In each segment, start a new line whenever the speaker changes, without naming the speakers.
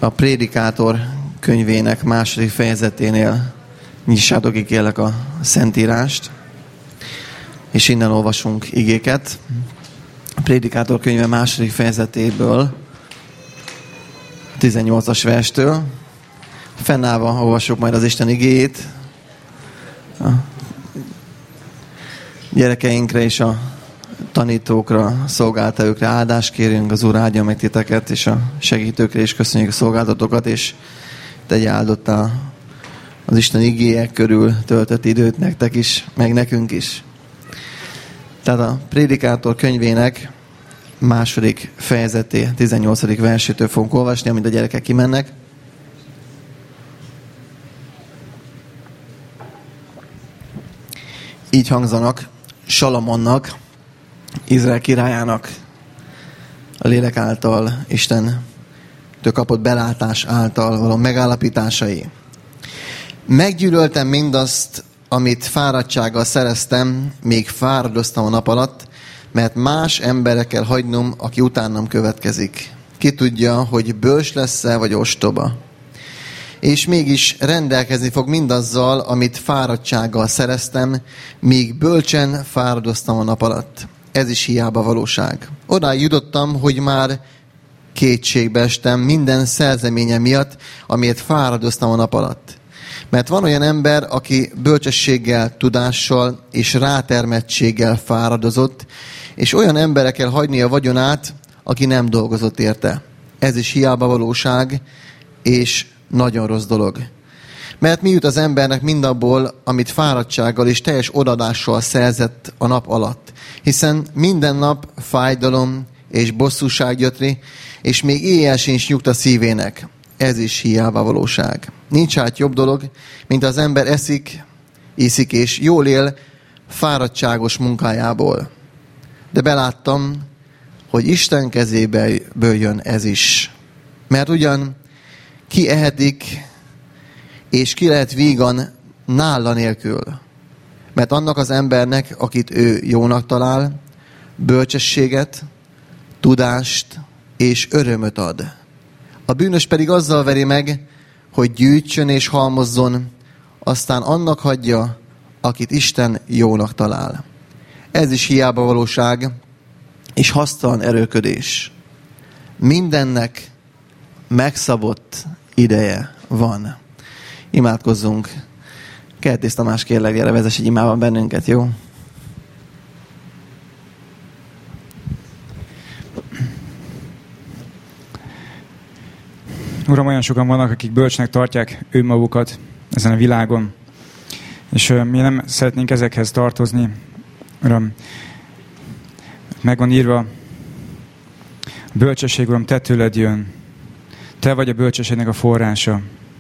a Prédikátor könyvének második fejezeténél nyissátok ki kérlek a Szentírást, és innen olvasunk igéket. A Prédikátor könyve második fejezetéből, a 18-as verstől. Fennállva olvassuk majd az Isten igéjét. A gyerekeinkre és a tanítókra, szolgáltatókra áldást kérünk, az Úr áldja meg titeket, és a segítőkre is köszönjük a szolgáltatókat, és tegye áldottá az Isten igéje körül töltött időt nektek is, meg nekünk is. Tehát a Prédikátor könyvének második fejezeté, 18. versétől fogunk olvasni, amint a gyerekek kimennek. Így hangzanak Salamonnak, Izrael királyának a lélek által, Istentől kapott belátás által való megállapításai. Meggyűlöltem mindazt, amit fáradtsággal szereztem, még fáradoztam a nap alatt, mert más emberre kell hagynom, aki utánam következik. Ki tudja, hogy bölcs lesz-e, vagy ostoba. És mégis rendelkezni fog mindazzal, amit fáradtsággal szereztem, míg bölcsen fáradoztam a nap alatt. Ez is hiába valóság. Odáig jutottam, hogy már kétségbe estem minden szerzeményem miatt, amiért fáradoztam a nap alatt. Mert van olyan ember, aki bölcsességgel, tudással és rátermettséggel fáradozott, és olyan emberre kell hagyni a vagyonát, aki nem dolgozott érte. Ez is hiába valóság, és nagyon rossz dolog. Mert mi jut az embernek mindabból, amit fáradtsággal és teljes odadással szerzett a nap alatt. Hiszen minden nap fájdalom és bosszúság jöttri, és még éjjel sincs nyugta szívének. Ez is hiába valóság. Nincs hát jobb dolog, mint az ember eszik, iszik és jól él fáradtságos munkájából. De beláttam, hogy Isten kezéből jön ez is. Mert ugyan ki ehetik, és ki lehet vígan nála nélkül. Mert annak az embernek, akit ő jónak talál, bölcsességet, tudást és örömöt ad. A bűnös pedig azzal veri meg, hogy gyűjtsön és halmozzon, aztán annak hagyja, akit Isten jónak talál. Ez is hiába valóság, és hasztalan erőködés. Mindennek megszabott ideje van. Imádkozzunk. Kertész Tamás, kérlek, gyere, vezess egy imában bennünket, jó?
Uram, olyan sokan vannak, akik bölcsnek tartják önmagukat ezen a világon, és mi nem szeretnénk ezekhez tartozni. Uram, meg van írva, a bölcsesség, Uram, te tőled jön. Te vagy a bölcsességnek a forrása.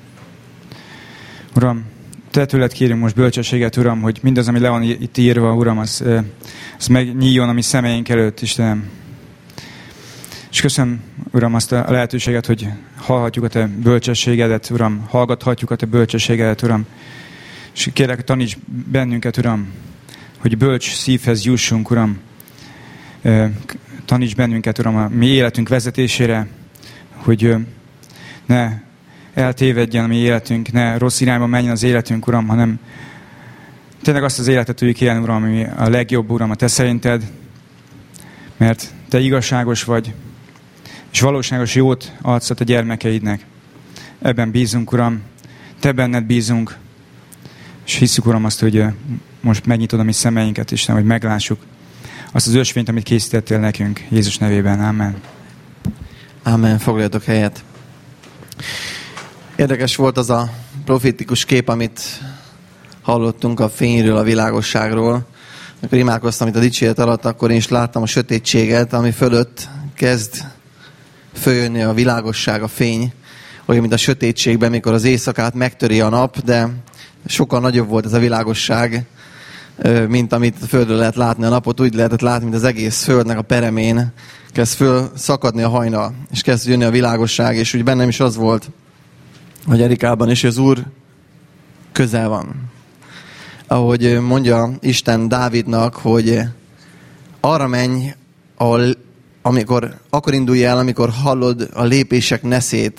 Uram, te tőled kérünk most bölcsességet, Uram, hogy mindaz, ami le van itt írva, Uram, az megnyíljon a mi szemeink előtt, Istenem. És köszönöm, Uram, azt a lehetőséget, hogy hallhatjuk a te bölcsességedet, Uram, hallgathatjuk a te bölcsességedet, Uram. És kérlek, taníts bennünket, Uram, hogy bölcs szívhez jussunk, Uram. Taníts bennünket, Uram, a mi életünk vezetésére, hogy ne eltévedjen a mi életünk, ne rossz irányba menjen az életünk, Uram, hanem tényleg azt az életet tudjuk élni, Uram, ami a legjobb, Uram, a te szerinted, mert te igazságos vagy, és valóságos jót adsz a te gyermekeidnek. Ebben bízunk, Uram, te benned bízunk, és hiszük, Uram, azt, hogy most megnyitod a mi szemeinket, Isten, hogy meglássuk azt az ösvényt, amit készítettél nekünk. Jézus nevében. Amen.
Amen. Foglaljatok helyet. Érdekes volt az a profétikus kép, amit hallottunk a fényről, a világosságról. Amikor imádkoztam itt a dicséret alatt, akkor én is láttam a sötétséget, ami fölött kezd följönni a világosság, a fény. Olyan, mint a sötétségben, mikor az éjszakát megtöri a nap, de sokkal nagyobb volt ez a világosság, mint amit a földről lehet látni a napot. Úgy lehetett látni, mint az egész földnek a peremén kezd föl szakadni a hajnal, és kezd jönni a világosság, és úgy bennem is az volt, hogy Erikában is, hogy az Úr közel van. Ahogy mondja Isten Dávidnak, hogy arra menj, akkor indulj el, amikor hallod a lépések neszét,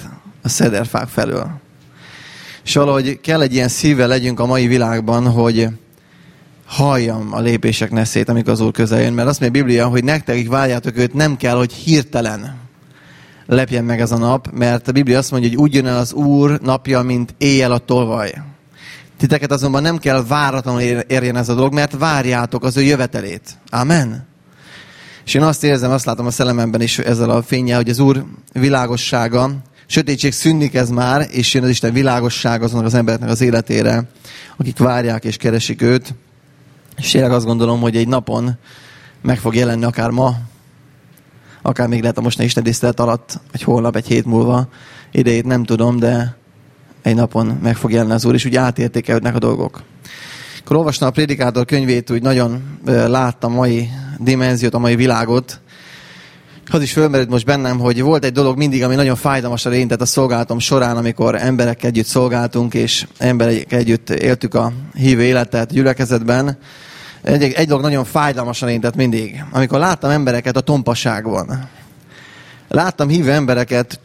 a szederfák felől. És valahogy kell egy ilyen szívvel legyünk a mai világban, hogy halljam a lépések neszét, amikor az Úr közel jön. Mert azt mondja a Biblia, hogy nektek, akik várjátok őt, nem kell, hogy hirtelen lepjen meg ez a nap, mert a Biblia azt mondja, hogy úgy jön el az Úr napja, mint éjjel a tolvaj. Titeket azonban nem kell váratlanul érjen ez a dolog, mert várjátok az ő jövetelét. Amen. És én azt érzem, azt látom a szellememben is ezzel a fénnyel, hogy az Úr világossága, sötétség szűnni kezd már, és jön az Isten világossága azonnak az embereknek az életére, akik várják és keresik őt. És tényleg azt gondolom, hogy egy napon meg fog jelenni akár ma, akár még lehet a mostani Isten tisztelet alatt, vagy holnap, egy hét múlva. Idejét nem tudom, de egy napon meg fog jelenni az Úr, és úgy átértékelődnek a dolgok. Akkor olvastam a Prédikátor könyvét, úgy nagyon láttam a mai dimenziót, a mai világot. Az is fölmerült most bennem, hogy volt egy dolog mindig, ami nagyon fájdalmasra érintett a szolgálatom során, amikor emberekkel együtt szolgáltunk, és emberekkel együtt éltük a hívő életet a gyülekezetben. Egy dolog nagyon fájdalmasan érintett mindig, amikor láttam embereket a tompaságban. Láttam hívő embereket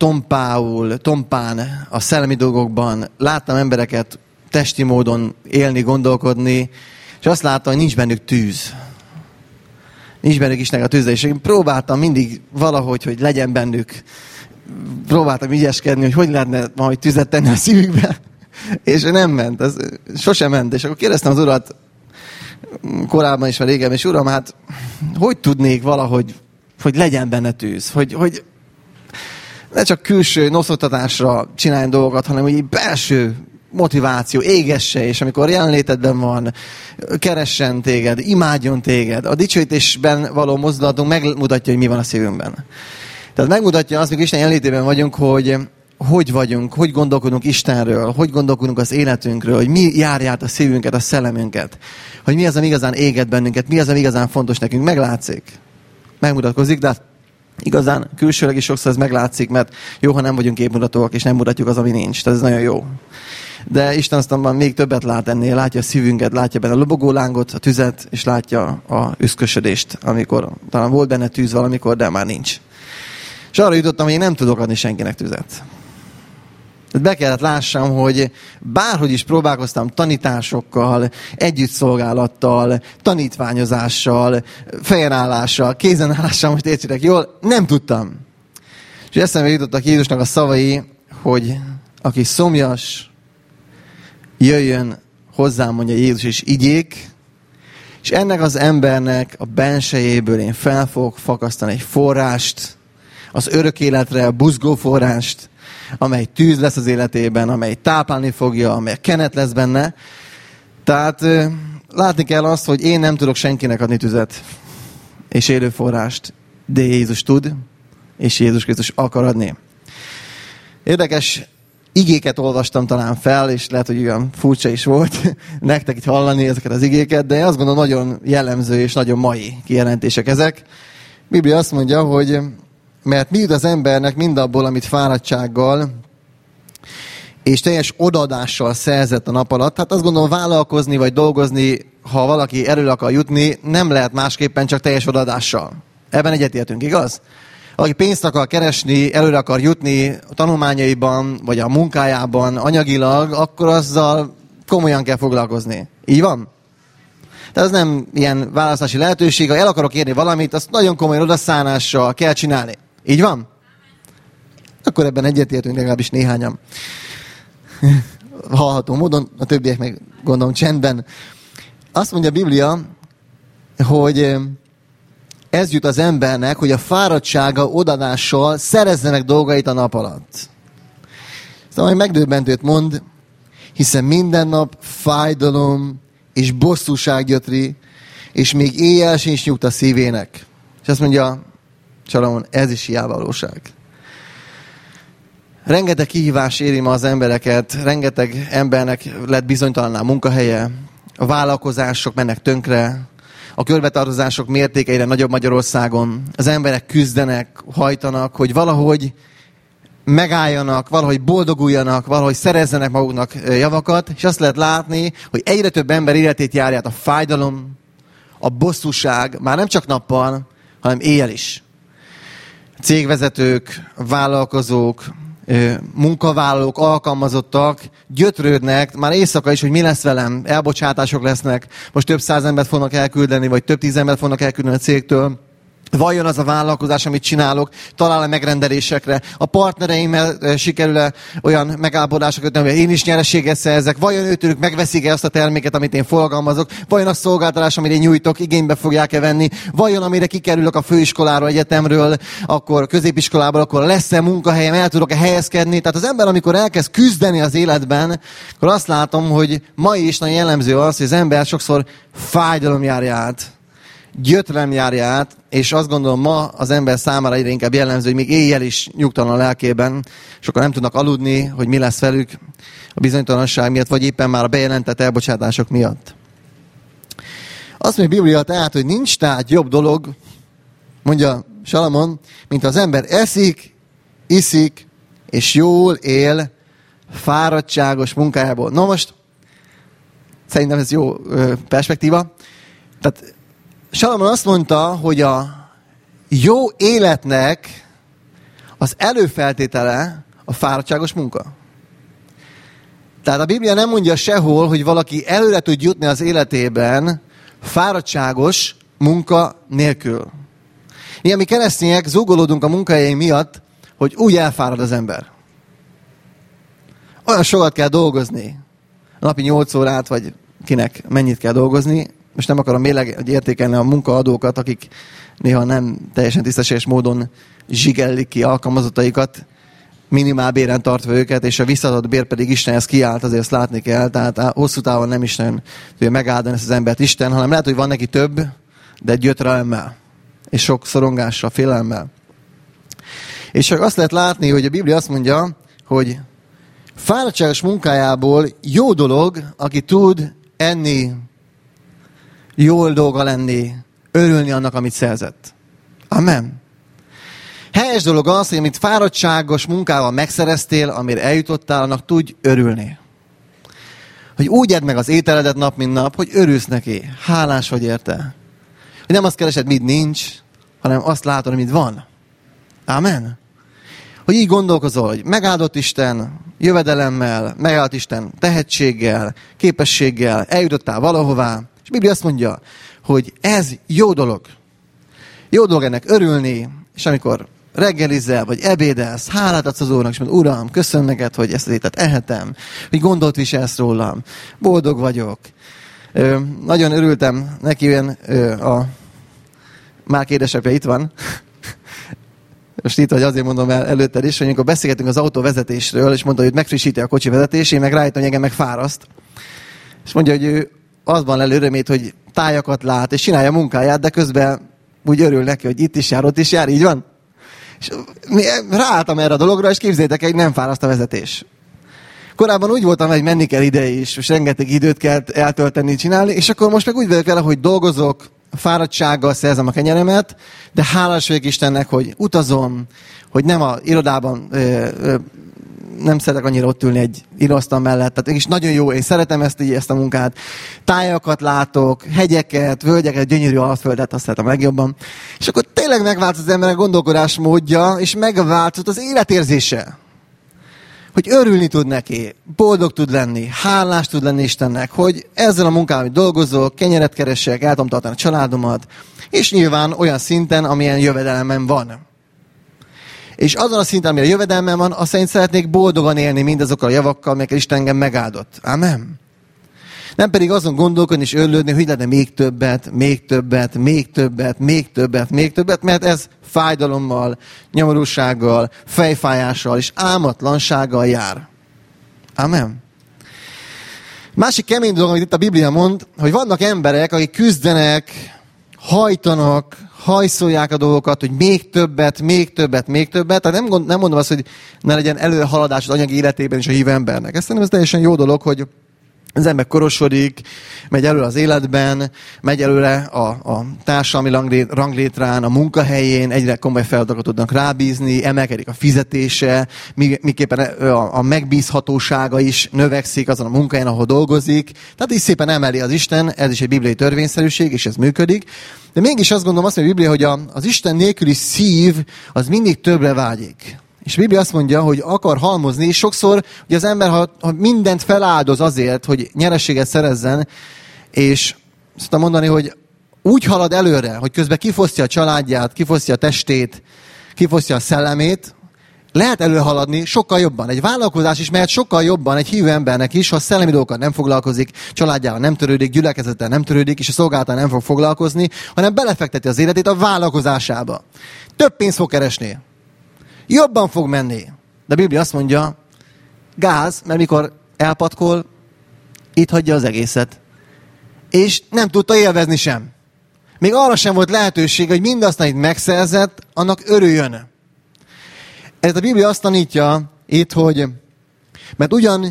tompán, a szellemi dolgokban. Láttam embereket testi módon élni, gondolkodni, és azt láttam, hogy nincs bennük tűz. Nincs bennük Istennek a tűze, és én próbáltam mindig valahogy, hogy legyen bennük. Próbáltam ügyeskedni, hogy lehetne majd tüzet tenni a szívükbe, és nem ment, ez sosem ment. És akkor kérdeztem az Urat, korábban is, már régen, és Uram, hát hogy tudnék valahogy, hogy legyen benne tűz, hogy ne csak külső noszoktatásra csináljon dolgokat, hanem hogy egy belső motiváció, égesse, és amikor jelenlétedben van, keressen téged, imádjon téged. A dicsőítésben való mozdulatunk megmutatja, hogy mi van a szívünkben. Tehát megmutatja azt, mikor Isten jelenlétében vagyunk, hogy vagyunk, hogy gondolkodunk Istenről, hogy gondolkodunk az életünkről, hogy mi járja át a szívünket, a szellemünket, hogy mi az, ami igazán éget bennünket, mi az, ami igazán fontos nekünk. Meglátszik, megmutatkozik, de igazán külsőleg is sokszor ez meglátszik, mert jó, ha nem vagyunk képmutatóak, és nem mutatjuk az, ami nincs. Tehát ez nagyon jó. De Isten aztán még többet lát ennél, látja a szívünket, látja benne a lobogó lángot, a tüzet, és látja a üszkösödést, amikor talán volt benne tűz valamikor, de már nincs. És arra jutottam, hogy én nem tudok adni senkinek tüzet. Be kellett lássam, hogy bárhogy is próbálkoztam tanításokkal, együttszolgálattal, tanítványozással, fejenállással, kézenállással, most értsétek jól, nem tudtam. És eszembe jutottak Jézusnak a szavai, hogy aki szomjas, jöjjön hozzám, mondja Jézus, és igyék, és ennek az embernek a bensejéből én fel fogok fakasztani egy forrást, az örök életre, a buzgó forrást, amely tűz lesz az életében, amely táplálni fogja, amely kenet lesz benne. Tehát látni kell azt, hogy én nem tudok senkinek adni tüzet és élő forrást, de Jézus tud, és Jézus Krisztus akar adni. Érdekes igéket olvastam talán fel, és lehet, hogy olyan furcsa is volt nektek itt hallani ezeket az igéket, de azt gondolom nagyon jellemző és nagyon mai kijelentések ezek. Biblia azt mondja, hogy mert mi jut az embernek mindabból, amit fáradtsággal és teljes odaadással szerzett a nap alatt. Hát azt gondolom, vállalkozni vagy dolgozni, ha valaki erről akar jutni, nem lehet másképpen, csak teljes odaadással. Ebben egyetértünk, igaz? Aki pénzt akar keresni, előre akar jutni a tanulmányaiban, vagy a munkájában anyagilag, akkor azzal komolyan kell foglalkozni. Így van? Tehát ez nem ilyen választási lehetőség. Ha el akarok érni valamit, azt nagyon komolyan odaszánással kell csinálni. Így van? Akkor ebben egyetértünk legalábbis néhányan. Hallható módon, a többiek meg gondolom csendben. Azt mondja a Biblia, hogy ez jut az embernek, hogy a fáradtsága odadással szerezzenek dolgait a nap alatt. Szóval megdöbbentőt mond, hiszen minden nap fájdalom és bosszúság gyötri, és még éjjel sincs nyugta szívének. És azt mondja Salamon, ez is hiába valóság. Rengeteg kihívás éri ma az embereket, rengeteg embernek lett bizonytalanná munkahelye, a vállalkozások mennek tönkre, a körbetartozások mértéke egyre nagyobb Magyarországon, az emberek küzdenek, hajtanak, hogy valahogy megálljanak, valahogy boldoguljanak, valahogy szerezzenek maguknak javakat, és azt lehet látni, hogy egyre több ember életét járja a fájdalom, a bosszúság, már nem csak nappal, hanem éjjel is. Cégvezetők, vállalkozók, munkavállalók, alkalmazottak gyötrődnek, már éjszaka is, hogy mi lesz velem, elbocsátások lesznek, most több 100 embert fognak elküldeni, vagy több 10 embert fognak elküldeni a cégtől. Vajon az a vállalkozás, amit csinálok, talál-e megrendelésekre? A partnereimmel sikerül-e olyan megállapodásokat, hogy én is nyereséget szerzek? Vajon őtőlük megveszik-e azt a terméket, amit én forgalmazok? Vajon a szolgáltatás, amit én nyújtok, igénybe fogják-e venni? Vajon amire kikerülök a főiskoláról, egyetemről, akkor középiskolából, akkor lesz-e munkahelyem, el tudok-e helyezkedni? Tehát az ember, amikor elkezd küzdeni az életben, akkor azt látom, hogy ma is nagyon jellemző az, hogy az ember sokszor fájdalom járja át, gyötrelem járja át, és azt gondolom ma az ember számára egyre inkább jellemző, hogy még éjjel is nyugtalan a lelkében, sokan nem tudnak aludni, hogy mi lesz velük a bizonytalanság miatt, vagy éppen már a bejelentett elbocsátások miatt. Azt mondja a Biblia tehát, hogy nincs tehát jobb dolog, mondja Salamon, mint az ember eszik, iszik, és jól él fáradtságos munkájából. Na most, szerintem ez jó perspektíva. Tehát Salamon azt mondta, hogy a jó életnek az előfeltétele a fáradtságos munka. Tehát a Biblia nem mondja sehol, hogy valaki előre tud jutni az életében fáradtságos munka nélkül. Ilyen mi keresztények zúgolódunk a munkahelyeink miatt, hogy úgy elfárad az ember. Olyan sokat kell dolgozni. Napi 8 órát, vagy kinek mennyit kell dolgozni. Most nem akarom mérleg értékelni a munkaadókat, akik néha nem teljesen tisztességes módon zsigellik ki alkalmazottaikat, minimálbéren tartva őket, és a visszaadott bér pedig Istenhez kiállt, azért ezt látni kell. Tehát hosszú távon nem Isten tudja megáldani ezt az embert Isten, hanem lehet, hogy van neki több, de gyötrelemmel, és sok szorongással, félelemmel. És csak azt lehet látni, hogy a Biblia azt mondja, hogy fáradtságos munkájából jó dolog, aki tud enni, jól dolga lenni, örülni annak, amit szerzett. Amen. Helyes dolog az, hogy amit fáradtságos munkával megszereztél, amire eljutottál, annak tudj örülni. Hogy úgy edd meg az ételedet nap, mint nap, hogy örülsz neki. Hálás vagy érte. Hogy nem azt keresed, mit nincs, hanem azt látod, amit van. Amen. Hogy így gondolkozol, hogy megáldott Isten jövedelemmel, megáldott Isten tehetséggel, képességgel, eljutottál valahová, és a Biblia azt mondja, hogy ez jó dolog. Jó dolog ennek örülni, és amikor reggelizel, vagy ebédelsz, hálát adsz az Úrnak, és mondod, Uram, köszönöm neked, hogy ezt az ételt ehetem, hogy gondot viselsz rólam, boldog vagyok. Nagyon örültem neki, a Márk édesapja itt van. Most itt vagy, azért mondom el előtted is, hogy amikor beszélgetünk az autóvezetésről, és mondta, hogy megfrissíti a kocsi vezetés, én meg rájöttem, hogy engem meg fáraszt. És mondja, hogy ő azban lel örömét, hogy tájakat lát, és csinálja a munkáját, de közben úgy örül neki, hogy itt is jár, ott is jár, így van. És ráálltam erre a dologra, és képzeljétek el, hogy nem fáraszt a vezetés. Korábban úgy voltam, hogy menni kell ide is, és rengeteg időt kell eltölteni, csinálni, és akkor most meg úgy vagyok vele, hogy dolgozok, fáradtsággal szerzem a kenyeremet, de hálás vagyok Istennek, hogy utazom, hogy nem a irodában nem szeretek annyira ott ülni egy íróasztal mellett, tehát és nagyon jó, én szeretem ezt a munkát. Tájakat látok, hegyeket, völgyeket, gyönyörű alföldet, azt szeretem legjobban. És akkor tényleg megváltozott az emberek gondolkodásmódja, és megváltozott az életérzése. Hogy örülni tud neki, boldog tud lenni, hálás tud lenni Istennek, hogy ezzel a munkával, amit dolgozok, kenyeret keresek, el tudom tartani a családomat, és nyilván olyan szinten, amilyen jövedelemem van. És azon a szinten, amilyen jövedelmem van, azt szerint szeretnék boldogan élni mindazokkal a javakkal, amelyekkel Isten engem megáldott. Amen. Nem pedig azon gondolkodni és örülődni, hogy lehetne még többet, még többet, még többet, még többet, még többet, mert ez fájdalommal, nyomorúsággal, fejfájással és álmatlansággal jár. Amen. Másik kemény dolog, amit itt a Biblia mond, hogy vannak emberek, akik küzdenek, hajtanak, hajszolják a dolgokat, hogy még többet, még többet, még többet. Tehát nem mondom azt, hogy ne legyen előrehaladás az anyagi életében is a hív embernek. Ezt szerintem ez teljesen jó dolog, hogy az ember korosodik, megy előre az életben, megy előre a társadalmi ranglétrán, a munkahelyén, egyre komoly feladatokat tudnak rábízni, emelkedik a fizetése, miképpen a megbízhatósága is növekszik azon a munkahelyen, ahol dolgozik. Tehát így szépen emeli az Isten, ez is egy bibliai törvényszerűség, és ez működik. De mégis azt gondolom, azt mondja a Biblia, hogy az Isten nélküli szív az mindig többre vágyik. És a Biblia azt mondja, hogy akar halmozni, és sokszor hogy az ember, ha mindent feláldoz azért, hogy nyereséget szerezzen, és szoktam mondani, hogy úgy halad előre, hogy közben kifosztja a családját, kifosztja a testét, kifosztja a szellemét, lehet előhaladni sokkal jobban. Egy vállalkozás is mehet sokkal jobban egy hívő embernek is, ha a szellemi dolgokkal nem foglalkozik, családjával nem törődik, gyülekezettel nem törődik, és a szolgálattal nem fog foglalkozni, hanem belefekteti az életét a vállalkozásába. Több pénzt fog keresni. Jobban fog menni. De a Biblia azt mondja, gáz, mert mikor elpatkol, itt hagyja az egészet. És nem tudta élvezni sem. Még arra sem volt lehetőség, hogy mindazt, amit megszerzett, annak örüljön. Ez a Biblia azt tanítja itt, hogy mert ugyan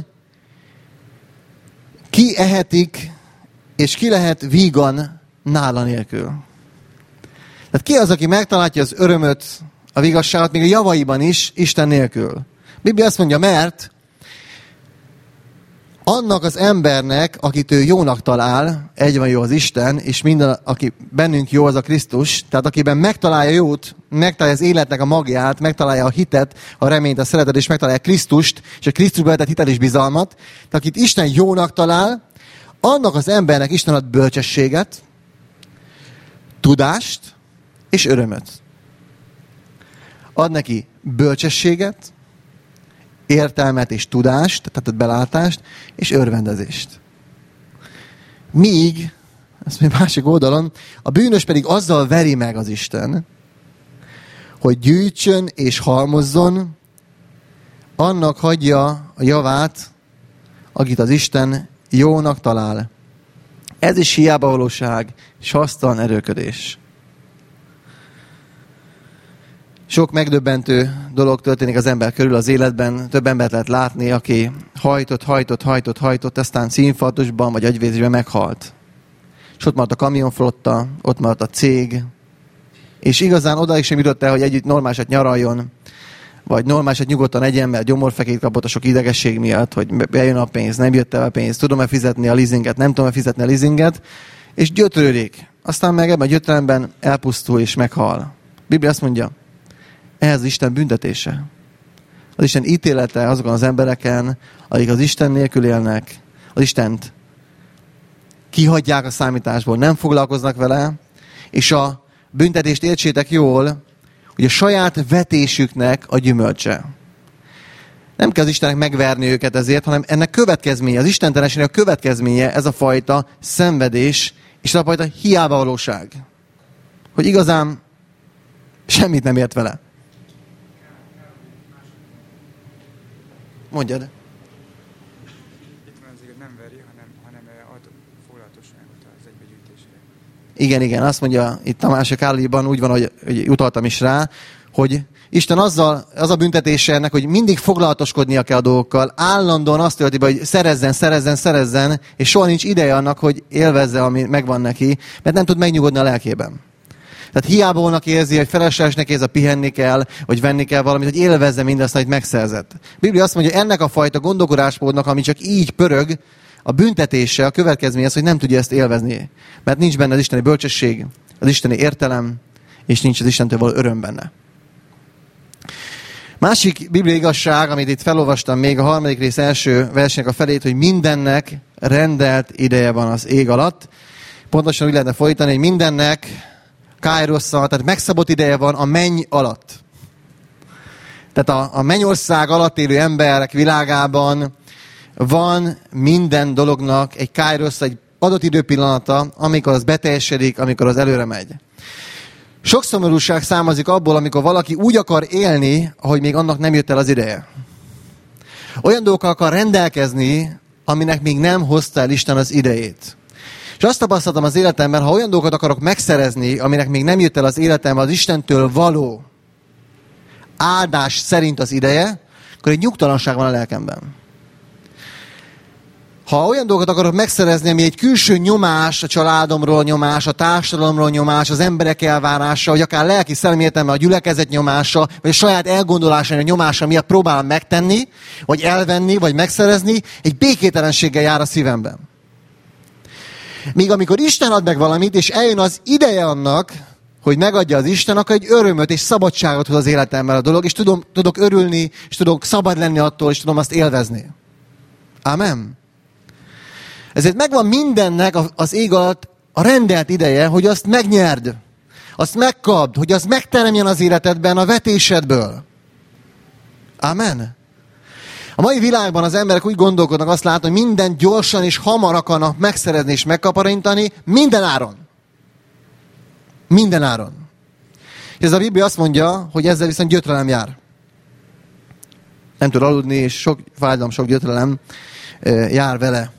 ki ehetik, és ki lehet vígan nála nélkül. Tehát ki az, aki megtalálja az örömöt, a vigaszságot, még a javaiban is, Isten nélkül. A Biblia azt mondja, mert annak az embernek, akit ő jónak talál, egy van jó az Isten, és minden, aki bennünk jó, az a Krisztus, tehát akiben megtalálja jót, megtalálja az életnek a magját, megtalálja a hitet, a reményt, a szeretet, és megtalálja Krisztust, és a Krisztusba vetett hitet és bizalmat, tehát akit Isten jónak talál, annak az embernek Isten ad bölcsességet, tudást és örömöt. Ad neki bölcsességet, értelmet és tudást, tehát belátást, és örvendezést. Míg, ezt még másik oldalon, a bűnös pedig azzal veri meg az Isten, hogy gyűjtsön és halmozzon, annak hagyja a javát, akit az Isten jónak talál. Ez is hiába valóság, és hasztalan erőködés. Sok megdöbbentő dolog történik az ember körül az életben. Több embert lehet látni, aki hajtott, aztán színfarktusban vagy agyvérzésben meghalt. És ott maradt a kamionflotta, ott maradt a cég, és igazán odaig sem jutott el, hogy együtt normálisat nyaraljon, vagy normálisat nyugodtan egyen, mert gyomorfekét kapott a sok idegesség miatt, hogy bejön a pénz, nem jött el a pénz, tudom-e fizetni a leasinget, nem tudom-e fizetni a leasinget, és gyötrődik. Aztán meg ebben a gyötrelemben elpusztul és meghal. A Biblia azt mondja, ehhez az Isten büntetése. Az Isten ítélete azokon az embereken, akik az Isten nélkül élnek, az Istent kihagyják a számításból, nem foglalkoznak vele, és a büntetést értsétek jól, hogy a saját vetésüknek a gyümölcse. Nem kell az Istennek megverni őket ezért, hanem ennek következménye, az istentelenségnek a következménye ez a fajta szenvedés, és ez a fajta hiába valóság. Hogy igazán semmit nem ért vele. Mondjad.
Itt van az, hogy nem veri, hanem ad foglalatosságot az egybegyűjtésre.
Igen, azt mondja itt a másik állíban, úgy van, hogy utaltam is rá, hogy Isten az a büntetése ennek, hogy mindig foglalatoskodnia kell a dolgokkal, állandóan azt tölti be, hogy szerezzen, és soha nincs ideje annak, hogy élvezze, ami megvan neki, mert nem tud megnyugodni a lelkében. Tehát hiába volna érzi, hogy feleslegesnek érzi, pihenni kell, vagy venni kell valamit, hogy élvezze mindazt, amit megszerzett. A Biblia azt mondja, hogy ennek a fajta gondolkodásmódnak, ami csak így pörög, a büntetése, a következménye az, hogy nem tudja ezt élvezni. Mert nincs benne az isteni bölcsesség, az isteni értelem, és nincs az Istentől való öröm benne. Másik bibliai igazság, amit itt felolvastam még a 3. rész első versének a felét, hogy mindennek rendelt ideje van az ég alatt. Pontosan úgy lehetne fordítani, hogy mindennek kájrosszal, tehát megszabott ideje van a menny alatt. Tehát a mennyország alatt élő emberek világában van minden dolognak egy kájrossz, egy adott időpillanata, amikor az beteljesedik, amikor az előre megy. Sok szomorúság származik abból, amikor valaki úgy akar élni, ahogy még annak nem jött el az ideje. Olyan dolgokkal akar rendelkezni, aminek még nem hozta el Isten az idejét. És azt tapasztaltam az életemben, ha olyan dolgokat akarok megszerezni, aminek még nem jött el az életemben az Istentől való áldás szerint az ideje, akkor egy nyugtalanság van a lelkemben. Ha olyan dolgokat akarok megszerezni, ami egy külső nyomás, a családomról nyomás, a társadalomról nyomás, az emberek elvárása, vagy akár lelki szellemi értelme a gyülekezet nyomása, vagy a saját elgondolásának a nyomása miatt próbálom megtenni, vagy elvenni, vagy megszerezni, egy békétlenséggel jár a szívemben. Míg amikor Isten ad meg valamit, és eljön az ideje annak, hogy megadja az Isten, akkor egy örömöt és szabadságot hoz az életemben a dolog, és tudok örülni, és tudok szabad lenni attól, és tudom azt élvezni. Amen. Ezért megvan mindennek az ég alatt a rendelt ideje, hogy azt megnyerd, azt megkapd, hogy az megteremjen az életedben a vetésedből. Amen. A mai világban az emberek úgy gondolkodnak, azt látom, hogy mindent gyorsan és hamar akarnak megszerezni és megkaparintani, minden áron. Minden áron. És ez a Biblia azt mondja, hogy ezzel viszont gyötrelem jár. Nem tud aludni, és sok fájdalom, sok gyötrelem jár vele.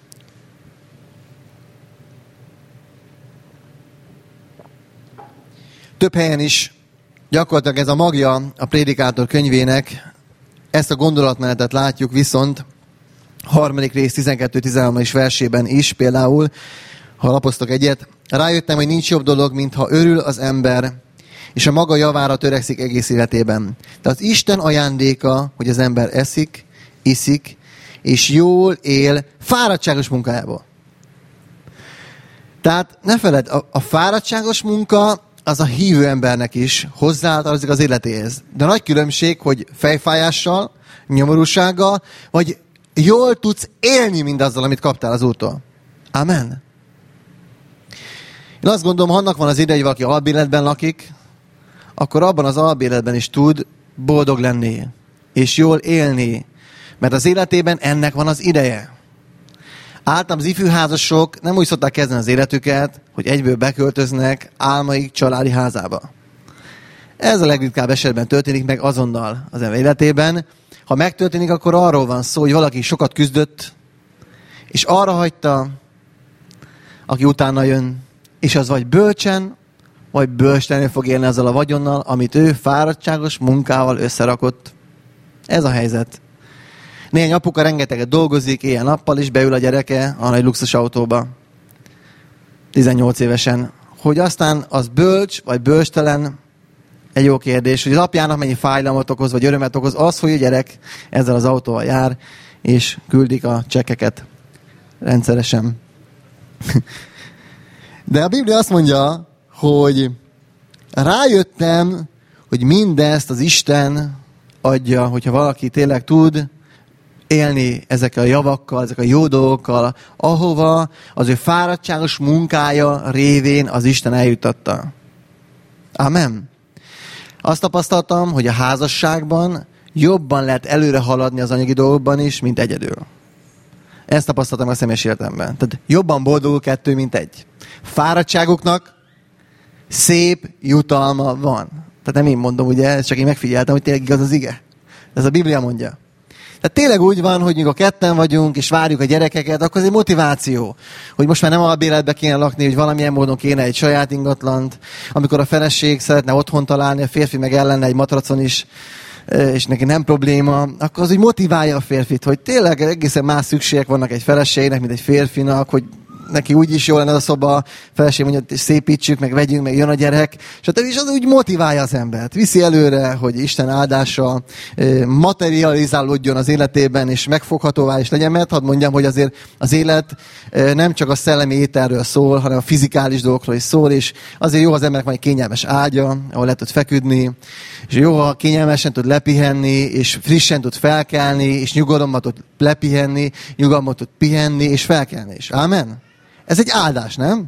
Több helyen is gyakorlatilag ez a magja a Prédikátor könyvének, ezt a gondolatmenetet látjuk viszont 3. rész 12-13. versében is például, ha lapoztok egyet, rájöttem, hogy nincs jobb dolog, mint ha örül az ember, és a maga javára törekszik egész életében. De az Isten ajándéka, hogy az ember eszik, iszik, és jól él fáradtságos munkájából. Tehát ne feledd, a fáradtságos munka az a hívő embernek is hozzátartozik az életéhez. De nagy különbség, hogy fejfájással, nyomorúsággal, vagy jól tudsz élni mindazzal, amit kaptál az Úrtól. Amen. Én azt gondolom, ha annak van az ideje, hogy valaki albéletben lakik, akkor abban az albéletben is tud boldog lenni, és jól élni. Mert az életében ennek van az ideje. Általában az ifjúházasok nem úgy szokták kezdeni az életüket, hogy egyből beköltöznek álmaik családi házába. Ez a legritkább esetben történik meg azonnal az ember életében. Ha megtörténik, akkor arról van szó, hogy valaki sokat küzdött, és arra hagyta, aki utána jön, és az vagy bölcsen, vagy bölcstelenül fog élni azzal a vagyonnal, amit ő fáradtságos munkával összerakott. Ez a helyzet. Néhány apuka rengeteget dolgozik, éjjel-nappal is beül a gyereke a nagy luxusautóba. 18 évesen. Hogy aztán az bölcs, vagy bölcstelen, egy jó kérdés, hogy az apjának mennyi fájdalmat okoz, vagy örömet okoz, az, hogy a gyerek ezzel az autóval jár, és küldik a csekkeket rendszeresen. De a Biblia azt mondja, hogy rájöttem, hogy mindezt az Isten adja, hogyha valaki tényleg tud élni ezekkel a javakkal, ezek a jó dolgokkal, ahova az ő fáradtságos munkája révén az Isten eljutatta. Amen. Azt tapasztaltam, hogy a házasságban jobban lehet előre haladni az anyagi dolgokban is, mint egyedül. Ezt tapasztaltam a személyes életemben. Tehát jobban boldogul kettő, mint egy. Fáradtságoknak szép jutalma van. Tehát nem én mondom, ugye, ezt csak én megfigyeltem, hogy tényleg igaz az ige. Ez a Biblia mondja. Tehát tényleg úgy van, hogy mikor ketten vagyunk, és várjuk a gyerekeket, akkor ez egy motiváció, hogy most már nem albéletbe kéne lakni, hogy valamilyen módon kéne egy saját ingatlant. Amikor a feleség szeretne otthon találni, a férfi meg ellenne egy matracon is, és neki nem probléma, akkor az úgy motiválja a férfit, hogy tényleg egészen más szükségek vannak egy feleségnek, mint egy férfinak, hogy neki úgyis jó lenne a szoba, a feleség mondja, hogy szépítsük, meg vegyünk, meg jön a gyerek, és az úgy motiválja az embert. Viszi előre, hogy Isten áldása materializálódjon az életében, és megfoghatóvá is legyen, mert hadd mondjam, hogy azért az élet nem csak a szellemi ételről szól, hanem a fizikális dolgokról is szól, és azért jó, az embernek van egy kényelmes ágya, ahol le tud feküdni, és jó, ha kényelmesen tud lepihenni, és frissen tud felkelni, és nyugalommal tud lepihenni, nyugalommal tud pihenni, és felkelni is. Ámen? Ez egy áldás, nem?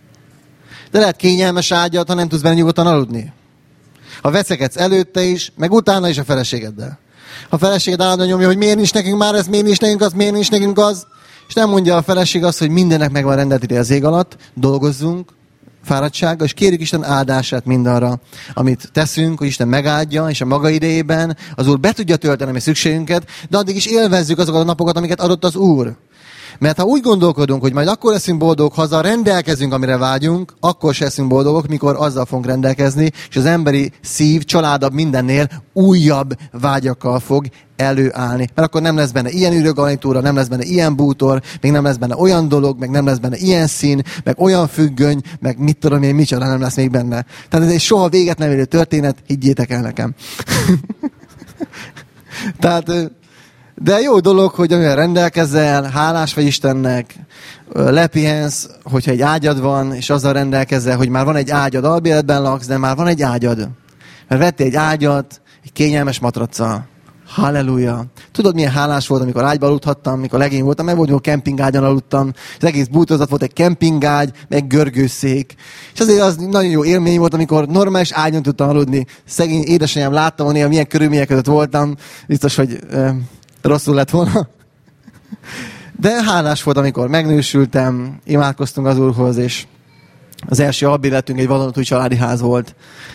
De lehet kényelmes ágyat, ha nem tudsz benne nyugodtan aludni. Ha veszekedsz előtte is, meg utána is a feleségeddel. Ha a feleséged állandóan nyomja, hogy miért nincs nekünk már ez, miért nincs nekünk az, miért nincs nekünk az, és nem mondja a feleség azt, hogy mindennek megvan rendelt ide az ég alatt, dolgozzunk, fáradtsággal, és kérjük Isten áldását mindarra, amit teszünk, hogy Isten megáldja, és a maga idejében az Úr be tudja tölteni a mi szükségünket, de addig is élvezzük azokat a napokat, amiket adott az Úr. Mert ha úgy gondolkodunk, hogy majd akkor leszünk boldogok, ha azzal rendelkezünk, amire vágyunk, akkor se leszünk boldogok, mikor azzal fogunk rendelkezni, és az emberi szív családabb mindennél újabb vágyakkal fog előállni. Mert akkor nem lesz benne ilyen űrgarnitúra, nem lesz benne ilyen bútor, még nem lesz benne olyan dolog, meg nem lesz benne ilyen szín, meg olyan függöny, meg mit tudom én, micsoda nem lesz még benne. Tehát ez egy soha véget nem érő történet, higgyétek el nekem. Tehát De jó dolog, hogy amivel rendelkezel, hálás vagy Istennek, lepihensz, hogyha egy ágyad van, és azzal rendelkezel, hogy már van egy ágyad, albéletben laksz, de már van egy ágyad. Mert vettél egy ágyat, egy kényelmes matraccal. Halleluja! Tudod, milyen hálás volt, amikor ágyba aludhattam, amikor legény voltam, meg volt, amikor kempingágyon aludtam, az egész bútorozat volt egy kempingágy, meg görgőszék. És azért az nagyon jó élmény volt, amikor normális ágyon tudtam aludni. Szegény édesanyám látta volna, milyen körülmények között voltam, biztos, hogy rosszul lett volna. De hálás volt, amikor megnősültem, imádkoztunk az Úrhoz, és az első albéletünk egy vadonatúj családi ház volt.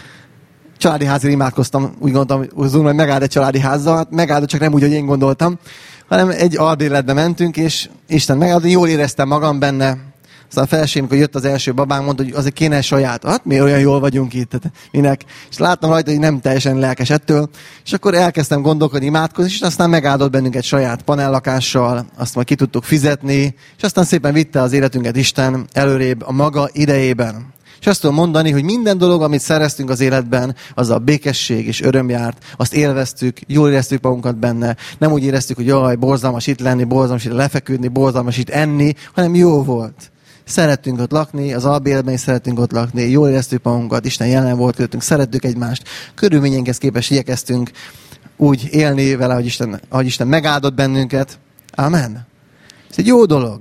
Családi házra imádkoztam, úgy gondoltam, hogy az Úr majd megáld egy családi házzal, hát megáldott, csak nem úgy, hogy én gondoltam, hanem egy albérletbe mentünk, és Isten megáldott, jól éreztem magam benne. Aztán a feleségem, amikor jött az első babám, mondta, hogy azért kéne saját. Hát mi olyan jól vagyunk itt, tehát minek. És láttam rajta, hogy nem teljesen lelkes ettől. És akkor elkezdtem gondolkodni, imádkozni, és aztán megáldott bennünk egy saját panellakással, azt majd ki tudtuk fizetni, és aztán szépen vitte az életünket Isten előrébb a maga idejében. És azt tudom mondani, hogy minden dolog, amit szereztünk az életben, az a békesség és öröm járt, azt élveztük, jól éreztük magunkat benne. Nem úgy éreztük, hogy jaj, borzalmas itt lenni, borzalmas itt lefeküdni, borzalmas itt enni, hanem jó volt. Szerettünk ott lakni, az albérletben is szerettünk ott lakni, jól éreztük magunkat, Isten jelen volt közöttünk, szerettük egymást, körülményeinkhez képest igyekeztünk úgy élni vele, hogy Isten megáldott bennünket. Amen. Ez egy jó dolog.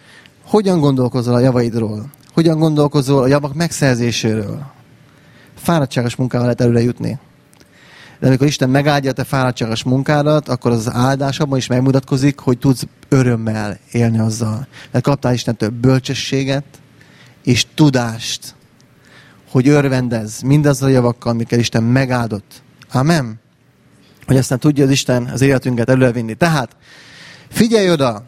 Hogyan gondolkozol a javaidról? Hogyan gondolkozol a javak megszerzéséről? Fáradtságos munkával lehet előre jutni. De amikor Isten megáldja a te fáradtságos munkádat, akkor az áldás abban is megmutatkozik, hogy tudsz örömmel élni azzal. Mert kaptál Istentől bölcsességet és tudást, hogy örvendezz mindazzal a javakkal, amikkel Isten megáldott. Amen. Hogy aztán tudja az Isten az életünket előrevinni. Tehát figyelj oda!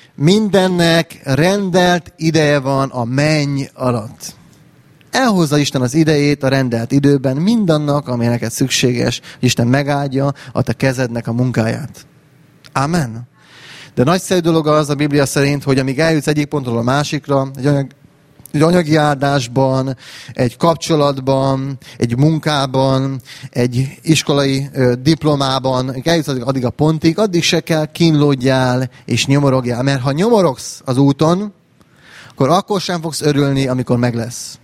Mindennek rendelt ideje van a menny alatt. Elhozza Isten az idejét a rendelt időben mindannak, ami neked szükséges, hogy Isten megáldja a te kezednek a munkáját. Amen. De nagyszerű dolog az a Biblia szerint, hogy amíg eljutsz egyik pontról a másikra, egy anyagi áldásban, egy kapcsolatban, egy munkában, egy iskolai diplomában, eljutsz addig a pontig, addig se kell kínlódjál és nyomorogjál. Mert ha nyomorogsz az úton, akkor sem fogsz örülni, amikor meg lesz.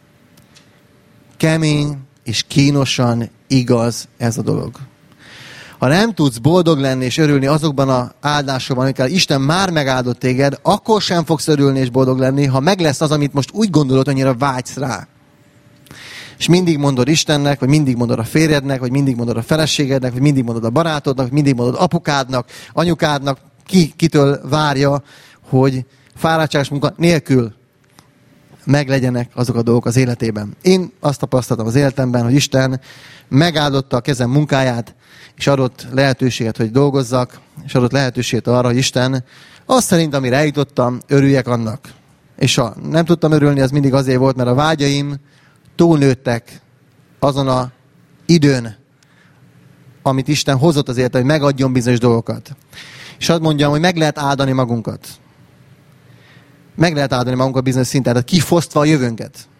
Kemény és kínosan igaz ez a dolog. Ha nem tudsz boldog lenni és örülni azokban az áldásokban, amikkel Isten már megáldott téged, akkor sem fogsz örülni és boldog lenni, ha meg lesz az, amit most úgy gondolod, annyira vágysz rá. És mindig mondod Istennek, vagy mindig mondod a férjednek, vagy mindig mondod a feleségednek, vagy mindig mondod a barátodnak, vagy mindig mondod apukádnak, anyukádnak, kitől várja, hogy fáradtságos munka nélkül meglegyenek azok a dolgok az életében. Én azt tapasztaltam az életemben, hogy Isten megáldotta a kezem munkáját, és adott lehetőséget, hogy dolgozzak, és adott lehetőséget arra, hogy Isten azt szerint, amire eljutottam, örüljek annak. És ha nem tudtam örülni, az mindig azért volt, mert a vágyaim túlnőttek azon a időn, amit Isten hozott az életben, hogy megadjon bizonyos dolgokat. És azt mondjam, hogy meg lehet áldani magunkat. Meg lehet áldani magunkat bizonyos szinten, tehát kifosztva a jövőnket.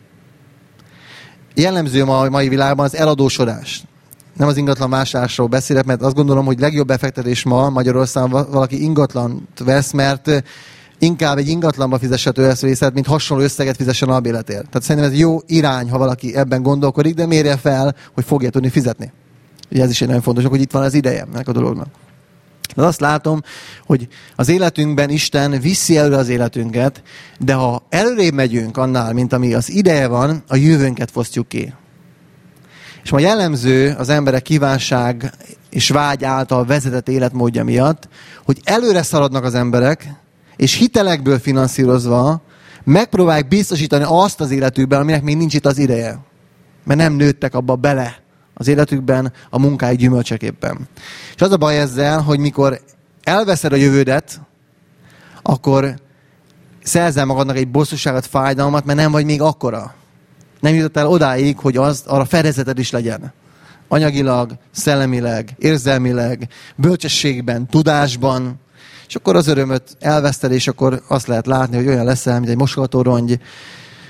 Jellemző a mai világban az eladósodás. Nem az ingatlan vásárlásról beszélek, mert azt gondolom, hogy legjobb befektetés ma Magyarországon valaki ingatlant vesz, mert inkább egy ingatlanba fizessen részlet, mint hasonló összeget fizessen albéletért. Tehát szerintem ez jó irány, ha valaki ebben gondolkodik, de mérje fel, hogy fogja tudni fizetni. Ugye ez is egy nagyon fontos, hogy itt van az ideje ennek a dolognak. De azt látom, hogy az életünkben Isten viszi előre az életünket, de ha előrébb megyünk annál, mint ami az ideje van, a jövőnket fosztjuk ki. És ma jellemző az emberek kívánság és vágy által vezetett életmódja miatt, hogy előre szaladnak az emberek, és hitelekből finanszírozva megpróbálják biztosítani azt az életükben, aminek még nincs itt az ideje. Mert nem nőttek abba bele az életükben, a munkájuk gyümölcseképpen. És az a baj ezzel, hogy mikor elveszed a jövődet, akkor szerzel magadnak egy bosszúságot, fájdalmat, mert nem vagy még akkora. Nem jutottál odáig, hogy arra fedezeted is legyen. Anyagilag, szellemileg, érzelmileg, bölcsességben, tudásban. És akkor az örömöt elveszted, és akkor azt lehet látni, hogy olyan leszel, mint egy mosogatórongy.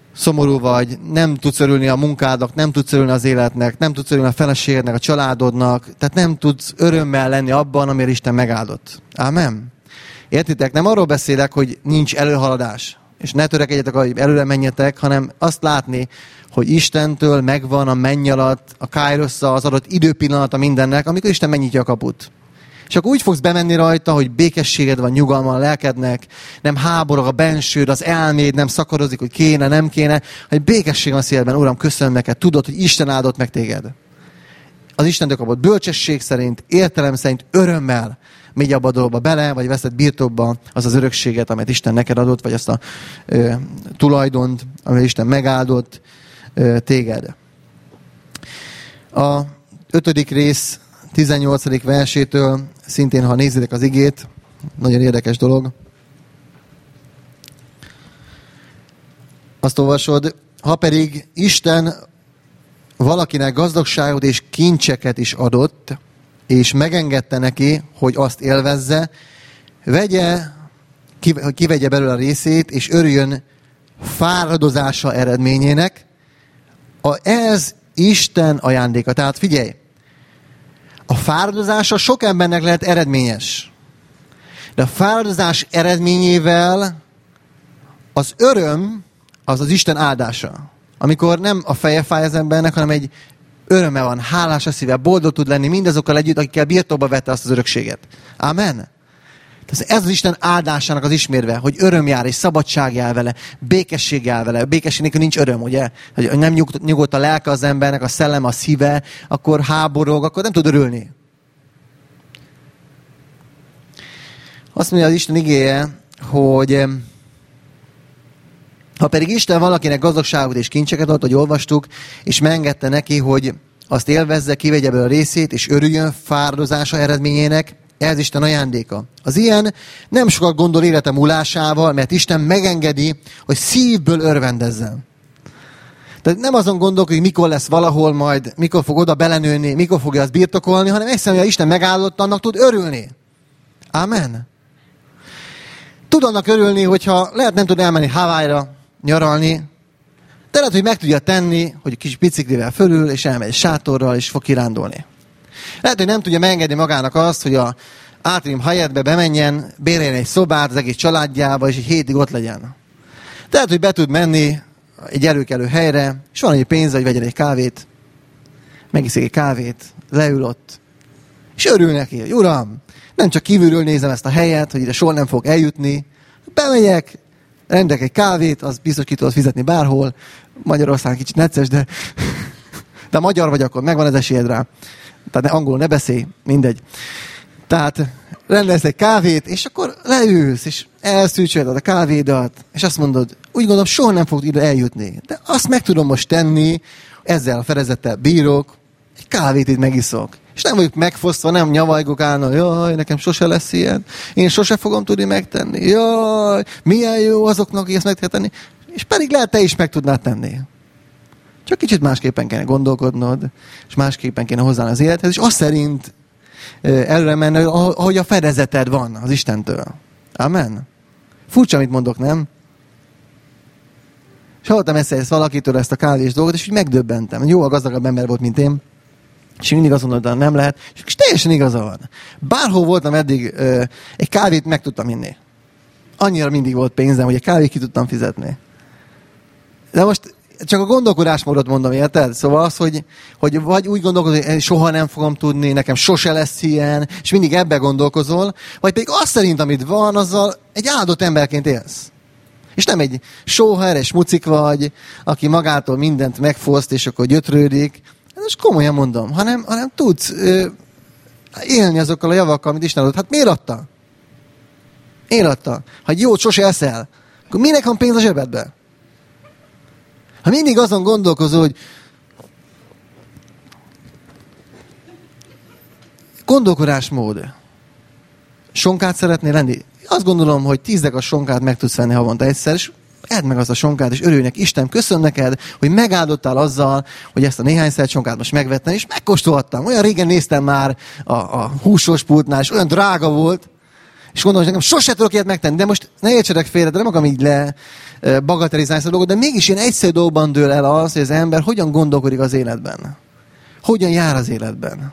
szomorú vagy, nem tudsz örülni a munkádnak, nem tudsz örülni az életnek, nem tudsz örülni a feleségednek, a családodnak, tehát nem tudsz örömmel lenni abban, amire Isten megáldott. Ámen? Értitek? Nem arról beszélek, hogy nincs előhaladás, és ne törekedjetek, hogy előre menjetek, hanem azt látni, hogy Istentől megvan a menny alatt, a kájrossza, az adott időpillanata mindennek, amikor Isten megnyitja a kaput. És akkor úgy fogsz bemenni rajta, hogy békességed van, nyugalma a lelkednek, nem háborog a bensőd, az elméd nem szakarozik, hogy kéne, nem kéne, hogy békesség van a szívedben. Uram, köszönöm neked, tudod, hogy Isten áldott meg téged. Az Istentől kapott bölcsesség szerint, értelem szerint, örömmel megy abba a dologba bele, vagy veszed birtokba az az örökséget, amit Isten neked adott, vagy azt a tulajdont, amit Isten megáldott téged. A 5. rész 18. versétől, szintén, ha nézitek az igét, nagyon érdekes dolog. Azt olvasod, ha pedig Isten valakinek gazdagságot és kincseket is adott, és megengedte neki, hogy azt élvezze, kivegye belőle a részét, és örüljön fáradozása eredményének. Ez Isten ajándéka. Tehát figyelj, a fáradozása sok embernek lehet eredményes. De a fáradozás eredményével az öröm az az Isten áldása. Amikor nem a feje fáj az embernek, hanem egy öröme van, hálás a szíve, boldog tud lenni mindazokkal együtt, akikkel birtokba vette azt az örökséget. Amen. Ez az Isten áldásának az ismérve, hogy öröm jár és szabadság jár vele, békesség jár vele. Békesség nélkül nincs öröm, ugye? Hogy nem nyugodt a lelke az embernek, a szellem, a szíve, akkor háborog, akkor nem tud örülni. Azt mondja az Isten igéje, hogy ha pedig Isten valakinek gazdagságot és kincseket ad, hogy olvastuk, és megengedte neki, hogy azt élvezze, kivegye belőle a részét, és örüljön fáradozása eredményének, ez Isten ajándéka. Az ilyen nem sokat gondol élete múlásával, mert Isten megengedi, hogy szívből örvendezzen. Tehát nem azon gondolkodik, hogy mikor lesz valahol majd, mikor fog oda belenőni, mikor fogja azt birtokolni, hanem egyszerűen, hogy Isten megáldott, annak tud örülni. Amen. Tud annak örülni, hogyha lehet nem tud elmenni Hawaii-ra nyaralni, de lehet, hogy meg tudja tenni, hogy kis biciklivel fölül, és elmegy sátorral, és fog kirándulni. Lehet, hogy nem tudja megengedni magának azt, hogy a Atrium Hyattbe bemenjen, béreljen egy szobát az egész családjába, és egy hétig ott legyen. De lehet, hogy be tud menni egy előkelő helyre, és van egy pénze, hogy vegyen egy kávét, megiszik egy kávét, leül ott, és örül neki, hogy uram, nem csak kívülről nézem ezt a helyet, hogy ide soha nem fog eljutni, bemegyek, rendelek egy kávét, az biztos ki tudod fizetni bárhol, Magyarországon kicsit necces, de magyar vagy, akkor megvan az esélyed rá. Tehát angolul ne beszélj, mindegy. Tehát rendelsz egy kávét, és akkor leülsz, és elszűcsölted a kávédat, és azt mondod, úgy gondolom, soha nem fogod ide eljutni. De azt meg tudom most tenni, ezzel a fedezettel bírok, egy kávét itt megiszok. És nem vagyok megfosztva, nem nyavajgok állna, jaj, nekem sose lesz ilyen, én sose fogom tudni megtenni, jaj, milyen jó azoknak, akik ezt meg kell tenni. És pedig lehet, te is meg tudnád tenni. Csak kicsit másképpen kéne gondolkodnod, és másképpen kéne hozzáállni az élethez, és azt szerint előre menni, ahogy a fedezeted van az Istentől. Amen. Furcsa, amit mondok, nem? És hallottam ezt valakitől ezt a kávés dolgot, és úgy megdöbbentem. Jóval gazdagabb ember volt, mint én. És mindig azt mondod, nem lehet. És teljesen igaza van. Bárhol voltam eddig, egy kávét meg tudtam inni. Annyira mindig volt pénzem, hogy egy kávét ki tudtam fizetni. De most csak a gondolkodásmódot mondom, érted? Szóval az, hogy vagy úgy gondolkozol, hogy soha nem fogom tudni, nekem sose lesz ilyen, és mindig ebbe gondolkozol, vagy pedig azt szerint, amit van, azzal egy áldott emberként élsz. És nem egy sóheres mucik vagy, aki magától mindent megfoszt, és akkor gyötrődik. És komolyan mondom, hanem tudsz élni azokkal a javakkal, amit Isten adott. Hát miért adta? Miért adta? Ha jót sose eszel, akkor minek van pénz a zsebedbe? Ha mindig azon gondolkozol, hogy gondolkodásmód. Sonkát szeretnél lenni? Azt gondolom, hogy 10 a sonkát meg tudsz venni havonta egyszer, és edd meg azt a sonkát, és örülj neki. Isten, köszönöm neked, hogy megáldottál azzal, hogy ezt a néhány szert sonkát most megvettem, és megkóstolhattam. Olyan régen néztem már a húsos pultnál, és olyan drága volt, És gondolom, hogy nekem sose tudok ilyet megtenni, de most ne értsetek félre, de nem akarom így bagatelizálni ezt a dolgot, de mégis ilyen egyszerű dolgban dől el az, hogy az ember hogyan gondolkodik az életben. Hogyan jár az életben.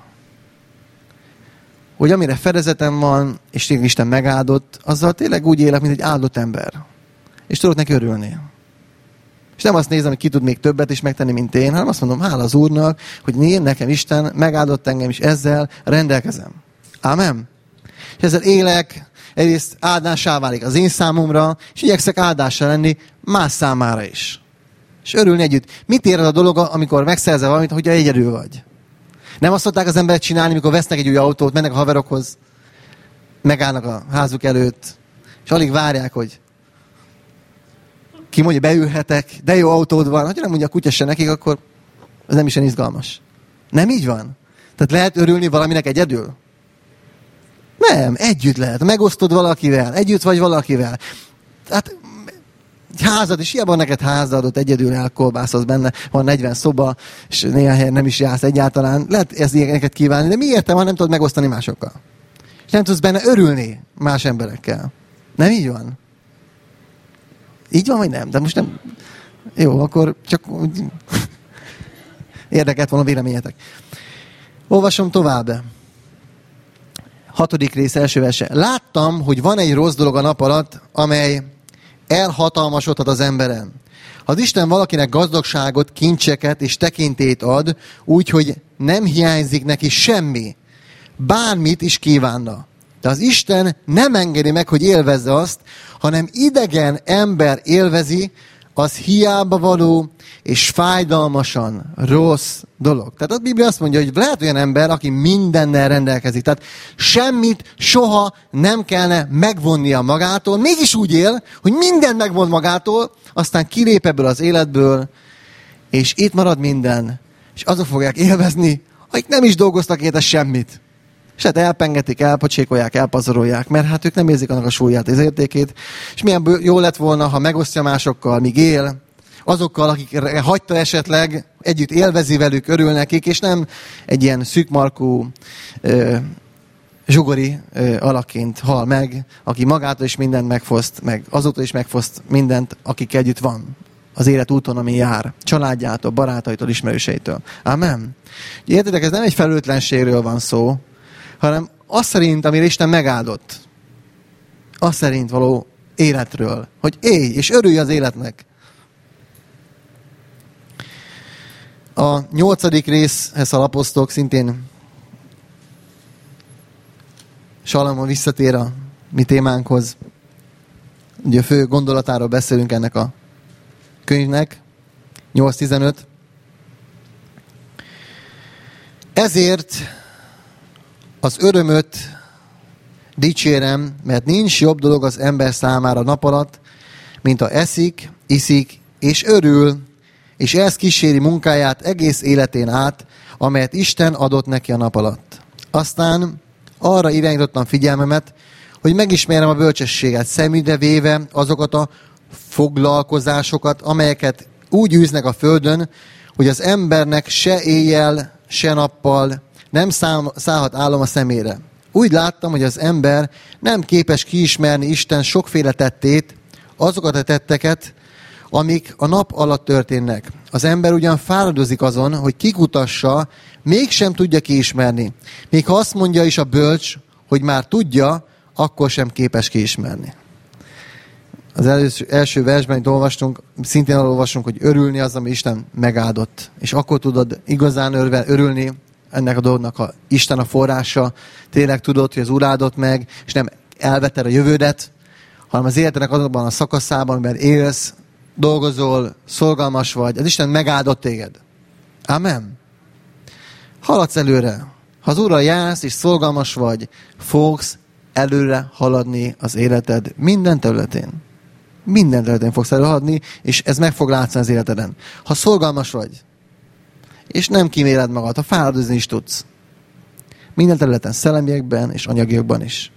Hogy amire fedezetem van, és tényleg Isten megáldott, azzal tényleg úgy élek, mint egy áldott ember. És tudok neki örülni. És nem azt nézem, hogy ki tud még többet is megtenni, mint én, hanem azt mondom, hála az Úrnak, hogy nekem Isten megáldott engem, és ezzel rendelkezem. Ámen? És ezzel élek, egyrészt áldássá válik az én számomra, és igyekszek áldássá lenni más számára is. És örülni együtt. Mit ér az a dolog, amikor megszerzel valamit, hogyha egyedül vagy? Nem azt szokták az emberek csinálni, mikor vesznek egy új autót, mennek a haverokhoz, megállnak a házuk előtt, és alig várják, hogy ki mondja, beülhetek, de jó autód van. Ha nem mondja a kutya se nekik, akkor ez nem is olyan izgalmas. Nem így van? Tehát lehet örülni valaminek egyedül? Nem, együtt lehet. Megosztod valakivel, együtt vagy valakivel. Hát házad, és hiába neked házad, ott egyedül elkolbászolsz benne, van 40 szoba, és néhány helyen nem is jársz egyáltalán. Lehet ezt ilyeneket kívánni, de mi értem, ha nem tudod megosztani másokkal? És nem tudsz benne örülni más emberekkel. Nem így van? Így van, vagy nem? De most nem... Jó, akkor csak... Érdekelt volna véleményetek. Olvasom tovább. 6. rész első verse. Láttam, hogy van egy rossz dolog a nap alatt, amely elhatalmasodhat az emberen. Az Isten valakinek gazdagságot, kincseket és tekintélyt ad, úgyhogy nem hiányzik neki semmi. Bármit is kívánna. De az Isten nem engedi meg, hogy élvezze azt, hanem idegen ember élvezi, az hiába való és fájdalmasan rossz dolog. Tehát a Biblia azt mondja, hogy lehet olyan ember, aki mindennel rendelkezik. Tehát semmit soha nem kellene megvonnia magától. Mégis úgy él, hogy mindent megvon magától, aztán kilép ebből az életből, és itt marad minden. És azok fogják élvezni, akik nem is dolgoztak érte semmit. És hát elpengetik, elpocsékolják, elpazarolják, mert hát ők nem érzik annak a súlyát, az értékét. És milyen jó lett volna, ha megosztja másokkal, míg él, azokkal, akikre hagyta esetleg, együtt élvezi velük, örül nekik, és nem egy ilyen szűkmarkú zsugori alakként hal meg, aki magától is mindent megfoszt, meg azótól is megfoszt mindent, akik együtt van az élet úton, ami jár. Családjától, barátaitól, ismerőseitől. Amen. Értitek, ez nem egy felelőtlenségről van szó, hanem azt szerint, amire Isten megáldott. Azt szerint való életről. Hogy élj, és örülj az életnek. A 8. részhez alapoztok, szintén Salamon visszatér a mi témánkhoz. Ugye a fő gondolatáról beszélünk ennek a könyvnek. 8:15. Ezért az örömöt dicsérem, mert nincs jobb dolog az ember számára nap alatt, mint ha eszik, iszik, és örül, és ez kíséri munkáját egész életén át, amelyet Isten adott neki a nap alatt. Aztán arra irányítottam figyelmemet, hogy megismerjem a bölcsességet, szemügyre véve azokat a foglalkozásokat, amelyeket úgy űznek a földön, hogy az embernek se éjjel, se nappal nem szállhat álom a szemére. Úgy láttam, hogy az ember nem képes kiismerni Isten sokféle tettét, azokat a tetteket, amik a nap alatt történnek. Az ember ugyan fáradozik azon, hogy kikutassa, mégsem tudja kiismerni. Még ha azt mondja is a bölcs, hogy már tudja, akkor sem képes kiismerni. Az első versben itt olvastunk, szintén olvasunk, hogy örülni az, ami Isten megáldott. És akkor tudod igazán örülni ennek a dolognak, ha Isten a forrása, tényleg tudod, hogy az Úr áldott meg, és nem elveted a jövődet, hanem az életednek azokban a szakaszában, amiben élsz, dolgozol, szolgalmas vagy, az Isten megáldott téged. Amen. Haladsz előre. Ha az Úrral jársz és szolgalmas vagy, fogsz előre haladni az életed minden területén. Minden területén fogsz előre haladni, és ez meg fog látszani az életeden. Ha szolgalmas vagy, és nem kíméled magad, ha fáradozni is tudsz. Minden területen, szellemiekben és anyagiakban is.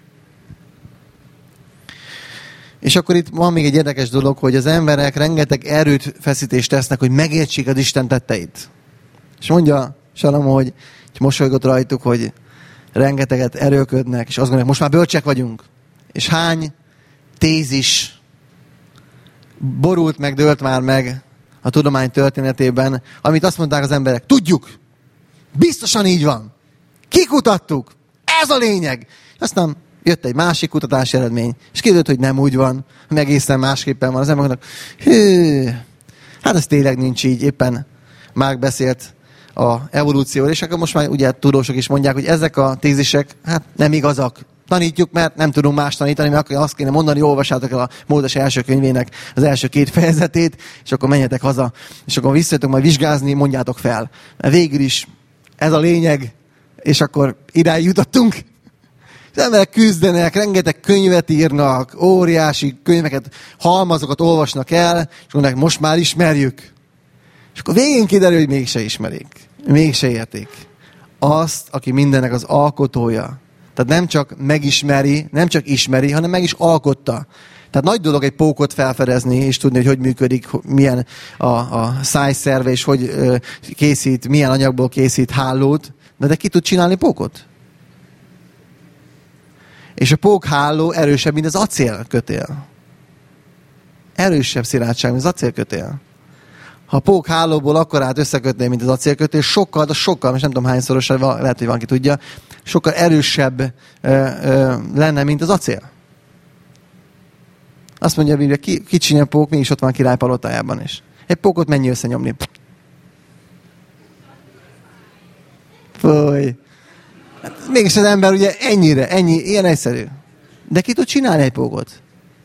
És akkor itt van még egy érdekes dolog, hogy az emberek rengeteg erőfeszítést tesznek, hogy megértsék az Isten tetteit. És mondja Salamon, hogy mosolygott rajtuk, hogy rengeteget erőködnek, és azt gondolják, most már bölcsek vagyunk. és hány tézis borult meg, dőlt már meg a tudomány történetében, amit azt mondták az emberek, tudjuk, biztosan így van, kikutattuk, ez a lényeg. Aztán jött egy másik kutatási eredmény, és kiderült, hogy nem úgy van, meg egészen másképpen van. Az emberek mondnak, hát ez tényleg nincs így, éppen Mark beszélt a evolúcióról, és akkor most már ugye tudósok is mondják, hogy ezek a tézisek hát nem igazak. Tanítjuk, mert nem tudunk más tanítani, mert akkor azt kéne mondani, olvassátok el a Mózes első könyvének az első 2 fejezetét, és akkor menjetek haza, és akkor visszajöttök majd vizsgázni, mondjátok fel. Mert végül is ez a lényeg, és akkor idáig jutottunk. Az emberek küzdenek, rengeteg könyvet írnak, óriási könyveket, halmazokat olvasnak el, és mondják, most már ismerjük. És akkor végén kiderül, hogy mégse ismerik. Mégse értik. Azt, aki mindennek az alkotója. Tehát nem csak megismeri, nem csak ismeri, hanem meg is alkotta. Tehát nagy dolog egy pókot felfedezni, és tudni, hogy működik, milyen a szájszerve, és hogy készít, milyen anyagból készít hálót. De ki tud csinálni pókot? És a pókháló erősebb, mint az acélkötél. Erősebb szilárdság, mint az acélkötél. Ha a pókhálóból akkorát összekötné, mint az acélkötél, sokkal, most nem tudom hányszorosan, lehet, hogy van, ki tudja, sokkal erősebb lenne, mint az acél. Azt mondja a Biblia, kicsiny a pók, mégis ott van a király palotájában is. Egy pókot mennyi összenyomni? Fúj. Hát, mégis az ember ugye ilyen egyszerű. De ki tud csinálni egy pókot?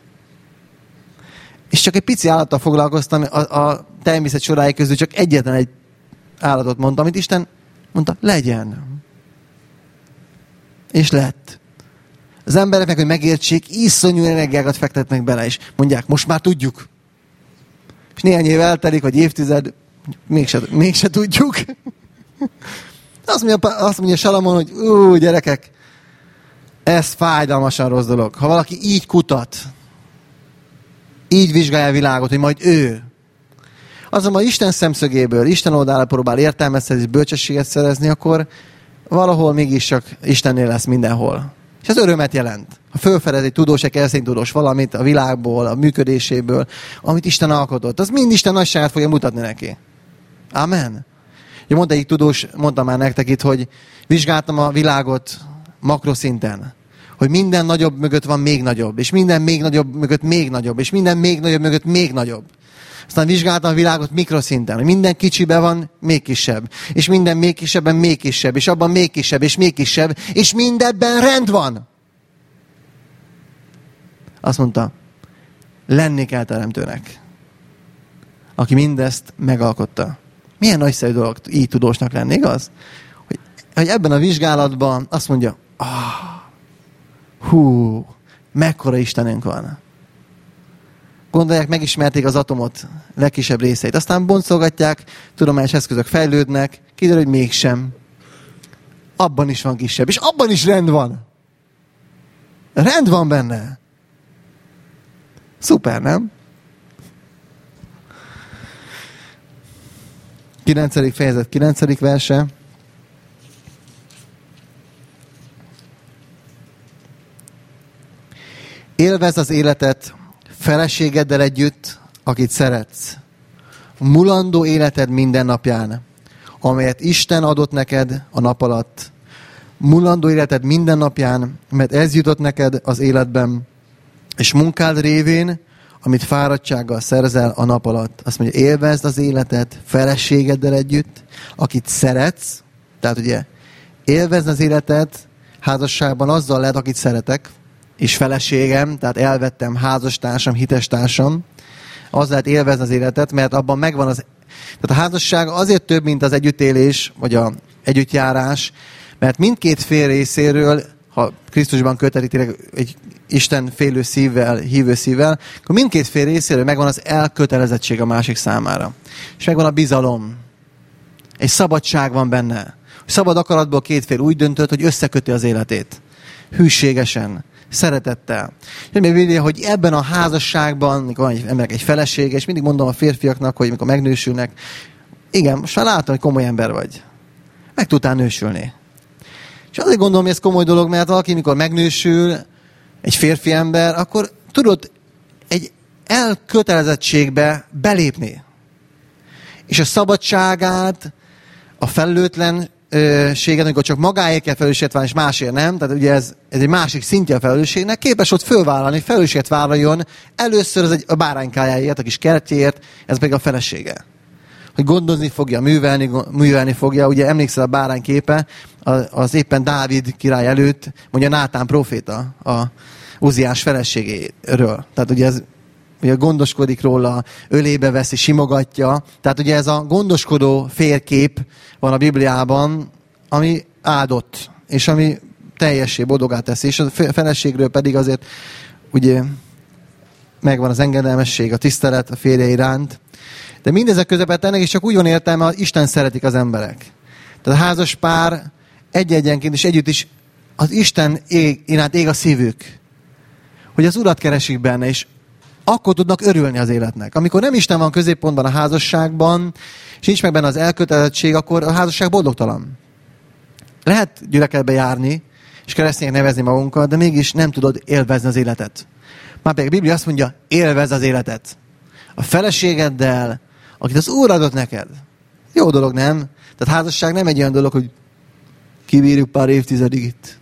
És csak egy pici állattal foglalkoztam, a természet sorái közül csak egyetlen egy állatot mondtam, amit Isten mondta, legyen. És lett. Az embereknek, hogy megértsék, iszonyú energiákat fektetnek bele, és mondják, most már tudjuk. És néhány év eltelik, vagy évtized, mégse tudjuk. Azt mondja Salamon, hogy gyerekek, ez fájdalmasan rossz dolog. Ha valaki így kutat, így vizsgálja a világot, hogy majd ő. Azonban Isten szemszögéből, Isten oldalára próbál értelmezhetni, bölcsességet szerezni, akkor valahol mégis csak Istennél lesz mindenhol. És ez örömet jelent. Ha fölfedez egy tudós, egy keresztény tudós valamit a világból, a működéséből, amit Isten alkotott, az mind Isten nagyságát fogja mutatni neki. Amen. Mondta egy tudós, mondtam már nektek itt, hogy vizsgáltam a világot makroszinten. Hogy minden nagyobb mögött van még nagyobb, és minden még nagyobb mögött még nagyobb, és minden még nagyobb mögött még nagyobb. Aztán vizsgáltam a világot mikroszinten, hogy minden kicsiben van még kisebb, és minden még kisebben még kisebb, és abban még kisebb, és mindebben rend van. Azt mondta, lenni kell teremtőnek, aki mindezt megalkotta. Milyen nagyszerű dolog így tudósnak lenni, igaz? Hogy ebben a vizsgálatban azt mondja, mekkora Istenünk van. Gondolják, megismerték az atomot legkisebb részeit. Aztán boncolgatják, tudományos eszközök fejlődnek, kiderül, hogy mégsem. Abban is van kisebb, és abban is rend van. Rend van benne. Szuper, nem? 9. fejezet, 9. verse. Élvezd az életet feleségeddel együtt, akit szeretsz. Mulandó életed minden napján, amelyet Isten adott neked a nap alatt. Mulandó életed minden napján, mert ez jutott neked az életben, és munkád révén, amit fáradtsággal szerzel a nap alatt. Azt mondja, élvezd az életet feleségeddel együtt, akit szeretsz. Tehát ugye, élvezd az életet házasságban azzal lehet, akit szeretek, és feleségem, tehát elvettem házastársam, hitestársam, az lehet élvezni az életet, mert abban megvan az... Tehát a házasság azért több, mint az együttélés, vagy az együttjárás, mert mindkét fél részéről, ha Krisztusban kötelítileg egy Isten félő szívvel, hívő szívvel, akkor mindkét fél részéről megvan az elkötelezettség a másik számára. És megvan a bizalom. Egy szabadság van benne. Szabad akaratból két fél úgy döntött, hogy összeköti az életét. Hűségesen. Szeretettel. Jön, hogy ebben a házasságban, mikor van egy emberek egy felesége, és mindig mondom a férfiaknak, hogy mikor megnősülnek, igen, most már látom, hogy komoly ember vagy. Meg tudtál nősülni. És azért gondolom, hogy ez komoly dolog, mert valaki, mikor megnősül, egy férfi ember, akkor tudod egy elkötelezettségbe belépni. És a szabadságát, a felelőtlenséget, amikor csak magáért kell felelősséget vállalni, és másért nem, tehát ugye ez egy másik szintje a felelősségnek, képes ott fölvállalni, felelősséget vállaljon először az a báránykájáért, a kis kertjéért, ez pedig a felesége. Hogy gondozni fogja, művelni fogja. Ugye emlékszel a bárányképe, az éppen Dávid király előtt, mondja Nátán próféta a Uziás feleségéről. Tehát ugye ez ugye gondoskodik róla, ölébe veszi, simogatja. Tehát ugye ez a gondoskodó férkép van a Bibliában, ami áldott, és ami teljessé boldogá teszi. És a feleségről pedig azért ugye megvan az engedelmesség, a tisztelet a férje iránt. De mindezek közepette ennek is csak úgy van értelme, hogy Isten szeretik az emberek. Tehát a házas pár egy-egyenként és együtt is az Isten iránt ég a szívük. Hogy az Urat keresik benne, és akkor tudnak örülni az életnek. Amikor nem Isten van középpontban a házasságban, és nincs meg benne az elkötelezettség, akkor a házasság boldogtalan. Lehet gyülekezetbe járni, és kereszténynek nevezni magunkat, de mégis nem tudod élvezni az életet. Már pedig a Biblia azt mondja, élvezd az életet. A feleségeddel, akit az Úr adott neked. Jó dolog, nem? Tehát házasság nem egy olyan dolog, hogy kibírjuk pár évtizedig itt.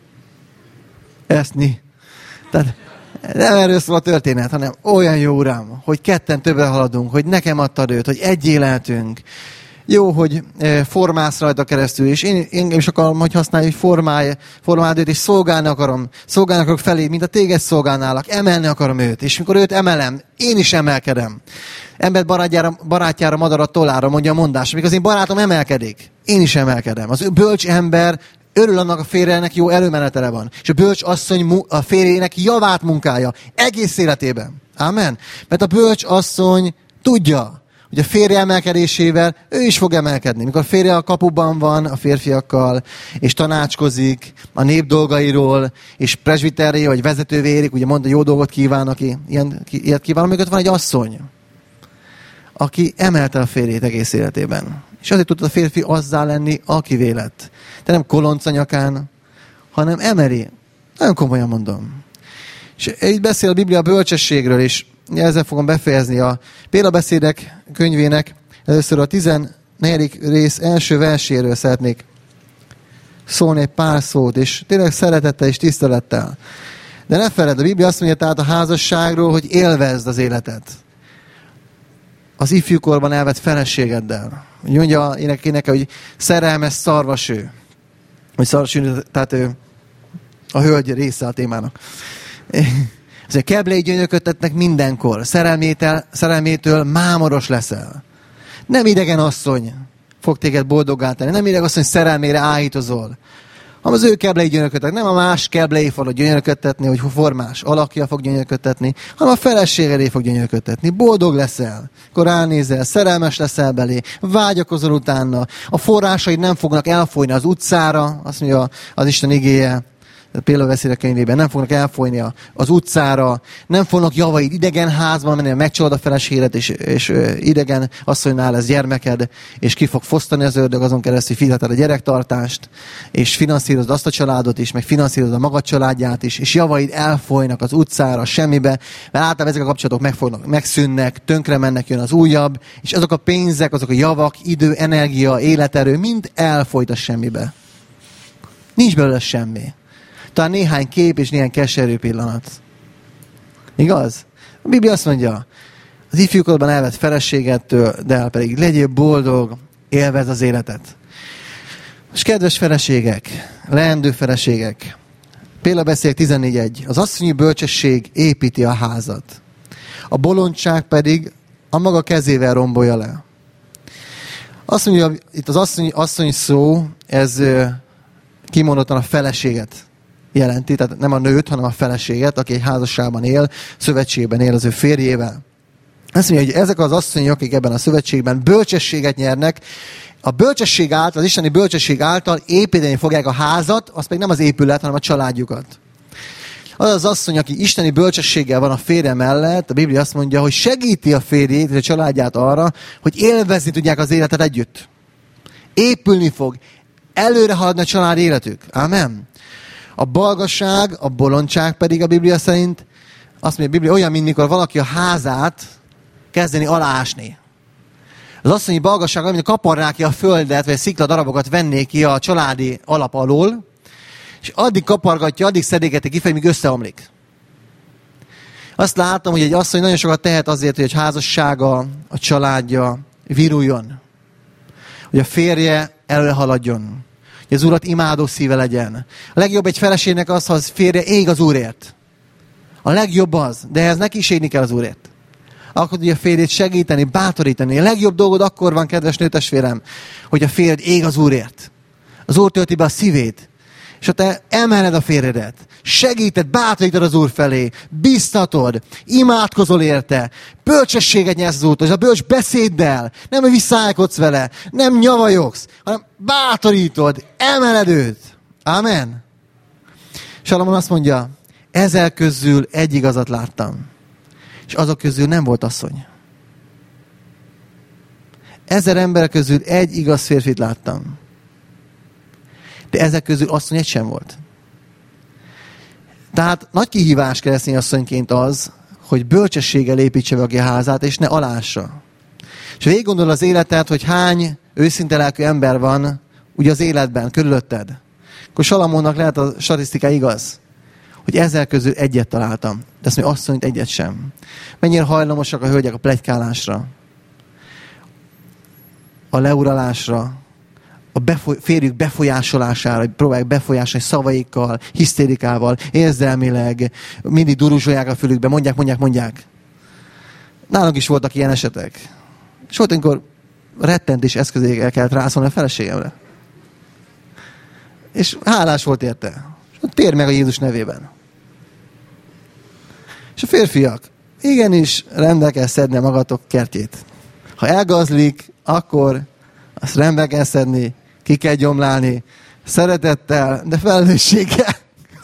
Eszni. Tehát nem erről szól a történet, hanem olyan jó, Uram, hogy ketten többre haladunk, hogy nekem adtad őt, hogy egyé lehetünk. Jó, hogy formálsz rajta keresztül, és én is akarom, hogy használj, hogy formáld őt, és szolgálni akarok felé, mint a téged szolgálnálak, emelni akarom őt, és mikor őt emelem, én is emelkedem. Ember barátjára madarat tollára, mondja a mondás, amikor az én barátom emelkedik, én is emelkedem. Az bölcs ember örül annak a férjének jó előmenetele van. És a bölcs asszony a férjének javát munkálja egész életében. Amen. Mert a bölcs asszony tudja, hogy a férje emelkedésével ő is fog emelkedni. Mikor a férje a kapuban van a férfiakkal, és tanácskozik a nép dolgairól, és presbiteré, vagy vezetővé érik, ugye mondta, jó dolgot kíván, aki ilyet kíván, amikor van egy asszony, aki emelte a férjét egész életében. És azért tudta a férfi azzá lenni, aki vélet. De nem kolonc a nyakán, hanem emeli. Nagyon komolyan mondom. És itt beszél a Biblia a bölcsességről, és ezzel fogom befejezni a Példabeszédek könyvének. Először a 14. rész első verséről szeretnék szólni egy pár szót, és tényleg szeretettel és tisztelettel. De ne feledd, a Biblia azt mondja tehát a házasságról, hogy élvezd az életet. Az ifjúkorban elvett feleségeddel. Úgy mondja énekel, hogy szerelmes szarvaső. Vagy szarvaső, tehát a hölgy része a témának. Azért keblei gyönyörködtetnek mindenkor. Szerelmétől mámoros leszel. Nem idegen asszony fog téged boldoggá tenni. Nem idegen asszony szerelmére áhítozol. hanem az ő keblei gyönyörködtetni. Nem a más keblei falot gyönyörködtetni, hogy formás alakja fog gyönyörködtetni, hanem a feleségedé fog gyönyörködtetni. Boldog leszel, akkor ránézel, szerelmes leszel belé, vágyakozol utána, a forrásaid nem fognak elfolyni az utcára, azt mondja az Isten igéje, Példabeszédek könyvében, nem fognak elfolyni az utcára, nem fognak javaid idegen házban menni, megcsalod a feleségedet, és idegen asszonynál lesz gyermeked, és ki fog fosztani az ördög, azon keresztül fizeted a gyerektartást, és finanszírozod azt a családot is, meg finanszírozod a magad családját is, és javaid elfolynak az utcára, semmibe, mert általában ezek a kapcsolatok megszűnnek, tönkre mennek, jön az újabb, és azok a pénzek, azok a javak, idő, energia, életerő, mind elfolyt a semmibe. Nincs belőle semmi. Talán néhány kép és néhány keserű pillanat. Igaz? A Biblia azt mondja, az ifjúkorban elvett feleségettől, de pedig legyél boldog, élvezd az életet. És kedves feleségek, leendő feleségek, Példabeszédek 14.1. Az asszonyi bölcsesség építi a házat. A bolondság pedig a maga kezével rombolja le. Azt mondja, itt az asszony szó, ez kimondottan a feleséget jelenti, tehát nem a nőt, hanem a feleséget, aki egy házasságban él, szövetségben él az ő férjével. Azt mondja, hogy ezek az asszonyok, akik ebben a szövetségben bölcsességet nyernek, a bölcsesség által, az isteni bölcsesség által építeni fogják a házat, az pedig nem az épület, hanem a családjukat. Az az asszony, aki isteni bölcsességgel van a férje mellett, a Biblia azt mondja, hogy segíti a férjét és a családját arra, hogy élvezni tudják az életet együtt. Épülni fog, előre haladni a család életük. Amen. A balgaság, a bolondság pedig a Biblia szerint, azt mondja a Biblia, olyan, mint mikor valaki a házát kezdeni alásni. Az asszonyi balgasság olyan, mint kaparná ki a földet, vagy a szikladarabokat venné ki a családi alap alól, és addig kapargatja, addig szedégeti kifelé, míg összeomlik. Azt látom, hogy egy asszony nagyon sokat tehet azért, hogy a házassága, a családja viruljon. Hogy a férje előre haladjon. Hogy az Urat imádó szíve legyen. A legjobb egy feleségnek az, ha az férje ég az Úrért. A legjobb az, de ehhez neki is égni kell az Úrért. Akkor tudja a férjét segíteni, bátorítani. A legjobb dolgod akkor van, kedves nőtestvérem, hogy a férjed ég az Úrért. Az Úr tölti be a szívét. És ha te emeled a férjedet, segíted, bátorítod az Úr felé, biztatod, imádkozol érte, bölcsességet nyersz az Úrtól, és a bölcs beszéddel, nem hogy visszálkodsz vele, nem nyavajogsz, hanem bátorítod, emeled őt. Amen. Salamon azt mondja, 1000 közül egy igazat láttam, és azok közül nem volt asszony. 1000 ember közül egy igaz férfit láttam. De ezek közül asszony egy sem volt. Tehát nagy kihívás keresztény asszonyként az, hogy bölcsességgel építse meg a házát, és ne alássa. És végig gondol az életet, hogy hány őszinte lelkű ember van ugye az életben, körülötted. Akkor Salamonnak lehet a statisztika igaz, hogy 1000 közül egyet találtam. De azt mondja, asszonyt egyet sem. Mennyire hajlamosak a hölgyek a pletykálásra, a leuralásra, a férjük befolyásolására, hogy próbálják befolyásolni szavaikkal, hisztérikával, érzelmileg, mindig duruzsolják a fülükbe, mondják. Nálunk is voltak ilyen esetek. És volt, amikor rettentés eszközével kellett rászólni a feleségemre. És hálás volt érte. Térj meg a Jézus nevében. És a férfiak, igenis rendbe kell szedni a magatok kertjét. Ha elgazlik, akkor azt rendbe kell szedni, ki kell gyomlálni, szeretettel, de felelősséggel.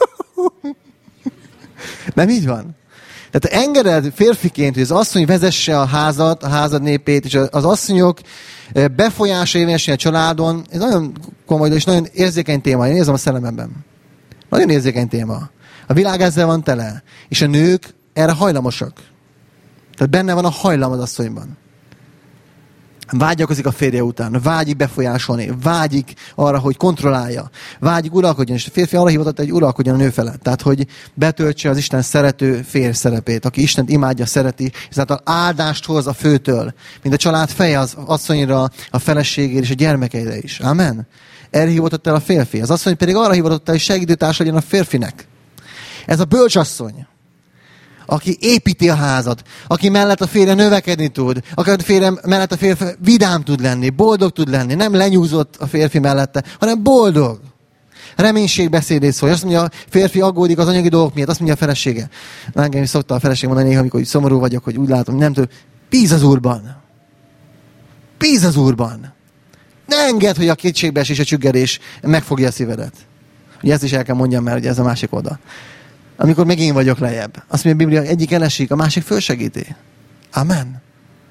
Nem így van? Tehát engeded férfiként, hogy az asszony vezesse a házat, a házad népét, és az asszonyok befolyása érvényesülni a családon, ez nagyon komoly, és nagyon érzékeny téma. Én érzem a szellememben. Nagyon érzékeny téma. A világ ezzel van tele. És a nők erre hajlamosak. Tehát benne van a hajlam az asszonyban. Vágyakozik a férje után, vágyik befolyásolni, vágyik arra, hogy kontrollálja, vágyik uralkodjon, és a férfi arra hivatott, hogy uralkodjon a nő felett. Tehát, hogy betöltse az Isten szerető férj szerepét, aki Istent imádja, szereti, és ezáltal áldást hoz a főtől, mint a család feje az asszonyra, a feleségére és a gyermekeire is. Amen. Erre hivatott el a férfi. Az asszony pedig arra hivatott el, hogy segítőtárs legyen a férfinek. Ez a bölcsasszony, aki építi a házat, aki mellett a férje növekedni tud, aki a férje mellett a férfi vidám tud lenni, boldog tud lenni, nem lenyúzott a férfi mellette, hanem boldog. Reménységbeszédét szól. Azt mondja, a férfi aggódik az anyagi dolgok miatt, azt mondja a felesége. Engem is szokta a feleség mondani néha, amikor szomorú vagyok, hogy úgy látom, nem tudom, bíz az Úrban. Bíz az Úrban. Ne engedd, hogy a kétségbeesés és a csüggedés megfogja a szívedet. Ugye ezt is el kell mondjam, mert ugye ez a másik oldal. Amikor meg én vagyok lejjebb. Azt mondja a Biblia, egyik elesik, a másik fölsegíti. Amen.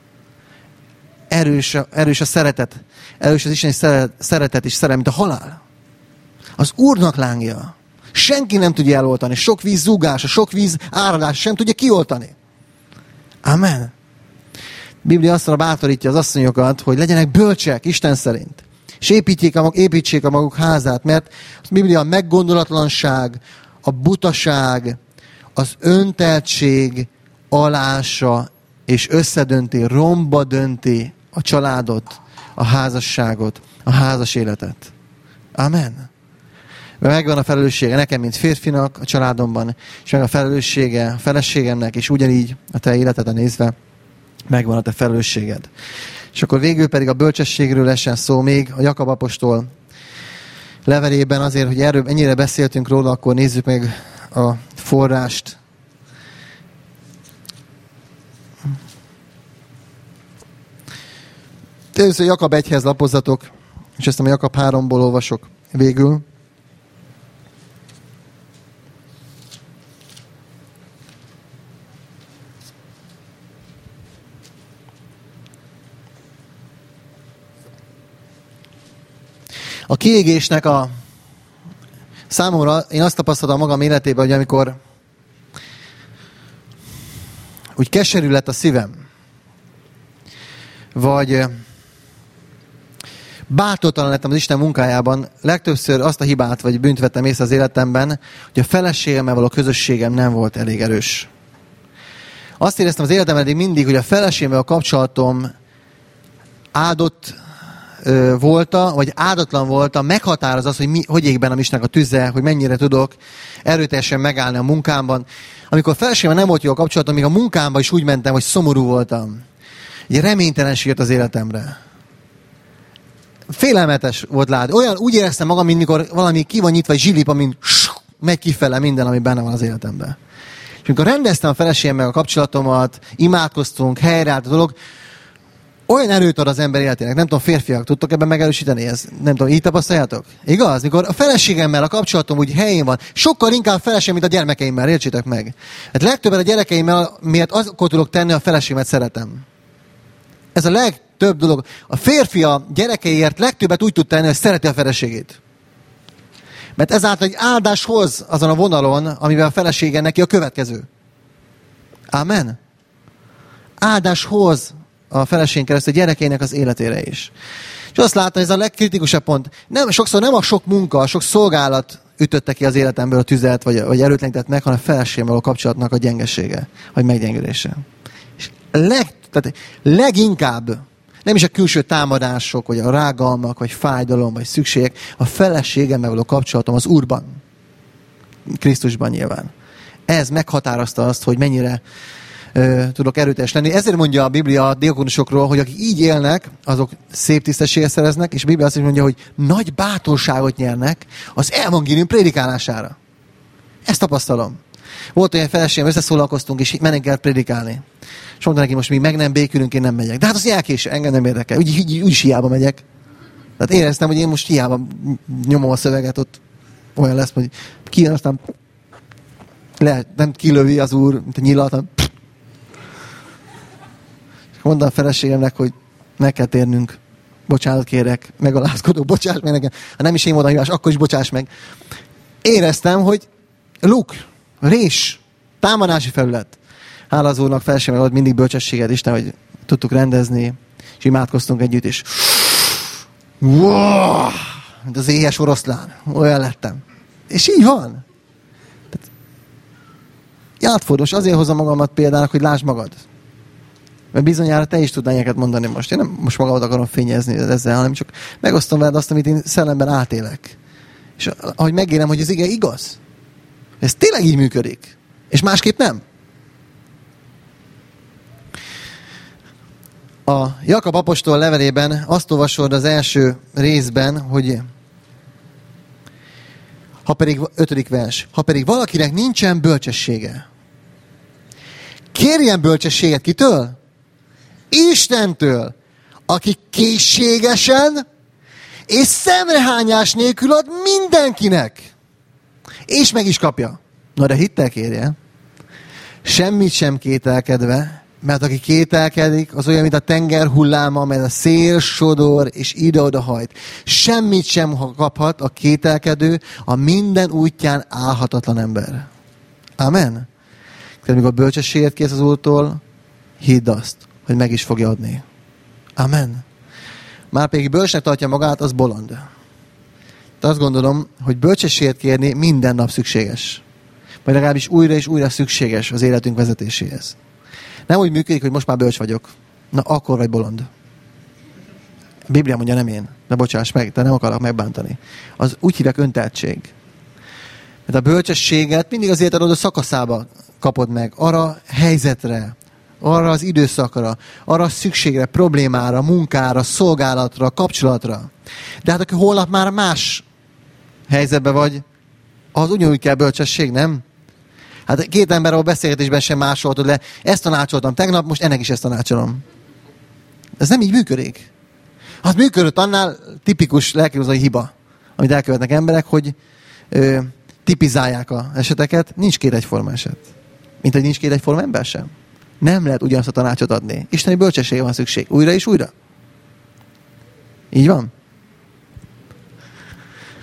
Erős a szeretet. Erős az isteni szeretet és szerelem, mint a halál. Az Úrnak lángja. Senki nem tudja eloltani. Sok víz zúgása, sok víz áradása sem tudja kioltani. Amen. A Biblia azt bátorítja az asszonyokat, hogy legyenek bölcsek Isten szerint. És építsék a maguk házát, mert a Biblia a meggondolatlanság, a butaság, az önteltség alása és összedönti, romba dönti a családot, a házasságot, a házas életet. Amen. Mert megvan a felelőssége nekem, mint férfinak a családomban, és meg a felelőssége a feleségemnek, és ugyanígy a te életedre nézve megvan a te felelősséged. És akkor végül pedig a bölcsességről lesen szó még a Jakab apostol levelében, azért, hogy erről ennyire beszéltünk róla, akkor nézzük meg a forrást. Először Jakab 1-hez lapozzatok, és ezt a Jakab 3-ból olvasok végül. A kiégésnek a Számomra én azt tapasztaltam magam életében, hogy amikor úgy keserű lett a szívem, vagy bátortalan lettem az Isten munkájában, legtöbbször azt a hibát vagy bűnt vettem észre az életemben, hogy a feleségemmel való közösségem nem volt elég erős. Azt éreztem az életemben eddig mindig, hogy a feleségemmel a kapcsolatom áldott volta, vagy áldatlan volta, meghatároz az, hogy ég bennem Istennek a tüze, hogy mennyire tudok erőteljesen megállni a munkámban. Amikor a feleségemmel nem volt jó a kapcsolatom, még a munkámban is úgy mentem, hogy szomorú voltam. Egy reménytelenség jött az életemre. Félelmetes volt látni. Úgy éreztem magam, mint mikor valami ki van nyitva, egy zsilip, amin megy kifele minden, ami benne van az életemben. És amikor rendeztem a feleségemmel a kapcsolatomat, imádkoztunk, helyreállt a dolog, olyan erőt ad az ember életének. Nem tudom, férfiak, tudtok ebben megerősíteni? Ez, nem tudom, így tapasztaljátok? Igaz? Mikor a feleségemmel a kapcsolatom úgy helyén van, sokkal inkább a feleségem, mint a gyermekeimmel, értsétek meg. Hát legtöbbet a gyerekeimmel, miért akkor tudok tenni, a feleségemet szeretem. Ez a legtöbb dolog. A férfi a gyerekeiért legtöbbet úgy tud tenni, hogy szereti a feleségét. Mert ezáltal egy áldás hoz azon a vonalon, amivel a felesége neki a következő. Amen. Áldás hoz a feleségén keresztül a gyerekeinek az életére is. És azt látom, ez a legkritikusabb pont. Sokszor nem a sok munka, a sok szolgálat ütötte ki az életemből a tüzet, vagy erőtlenített meg, hanem a feleségemmel a kapcsolatnak a gyengesége, vagy meggyengülése. És leginkább nem is a külső támadások, vagy a rágalmak, vagy fájdalom, vagy szükségek, a feleségemmel való kapcsolatom az Úrban. Krisztusban nyilván. Ez meghatározta azt, hogy mennyire tudok erőteljes lenni. Ezért mondja a Biblia a diakonusokról, hogy akik így élnek, azok szép tisztességet szereznek, és a Biblia azt is mondja, hogy nagy bátorságot nyernek az evangélium prédikálására. Ezt tapasztalom. Volt olyan feleségem, összeszólalkoztunk, és mennénk el prédikálni. És mondta neki, most mi meg nem békülünk, én nem megyek. De hát az elkéső, engem nem érdekel. Úgy is hiába megyek. Tehát éreztem, hogy én most hiába nyomom a szöveget, ott olyan lesz, hogy kijön, aztán nem kilövi az Úr, mint a nyilat. Mondtam a feleségemnek, hogy meg kell térnünk. Bocsánat kérek, megalázkodok, bocsáss meg nekem. Ha nem is én voltam hívás, akkor is bocsáss meg. Éreztem, hogy rés, támadási felület. Hála az Úrnak, feleségem volt mindig bölcsességet, Isten, hogy tudtuk rendezni, és imádkoztunk együtt, és wow, mint az éhes oroszlán. Olyan lettem. És így van. Átfordulós, azért hozom magamat példának, hogy lásd magad. Mert bizonyára te is tudnál ilyeneket mondani most. Én nem most magamat akarom fényezni ezzel, hanem csak megosztom veled azt, amit én szellemben átélek. És ahogy megérem, hogy ez ige igaz. Ez tényleg így működik. És másképp nem. A Jakab apostol levelében azt olvasod az első részben, hogy 5. vers. Ha pedig valakinek nincsen bölcsessége, kérjen bölcsességet kitől? Istentől, aki készségesen és szemrehányás nélkül ad mindenkinek. És meg is kapja. Na de hittel kérje. Semmit sem kételkedve, mert aki kételkedik, az olyan, mint a tenger hulláma, mert a szél sodor és ide-oda hajt. Semmit sem kaphat a kételkedő, a minden útján állhatatlan ember. Amen. Tehát amikor bölcsességet kérsz az Úrtól, hidd azt, hogy meg is fogja adni. Amen. Márpedig bölcsnek tartja magát, az bolond. De azt gondolom, hogy bölcsességet kérni minden nap szükséges. Vagy legalábbis újra és újra szükséges az életünk vezetéséhez. Nem úgy működik, hogy most már bölcs vagyok. Na, akkor vagy bolond. A Biblia mondja, nem én. De bocsáss meg, de nem akarok megbántani. Az úgy hívják önteltség. Mert a bölcsességet mindig az életed szakaszába kapod meg. Arra helyzetre, arra az időszakra, arra a szükségre, problémára, munkára, szolgálatra, kapcsolatra. De hát aki holnap már más helyzetben vagy, az ugyanúgy kell bölcsesség, nem? Hát két ember, ahol beszélgetésben sem másoltad le, ezt tanácsoltam tegnap, most ennek is ezt tanácsolom. Ez nem így működik. Az működött annál tipikus lelkihozói hiba, amit elkövetnek emberek, hogy tipizálják az eseteket. Nincs két egyforma eset. Mint hogy nincs két egyforma ember sem. Nem lehet ugyanazt a tanácsot adni. Isteni bölcsességre van szükség. Újra és újra. Így van?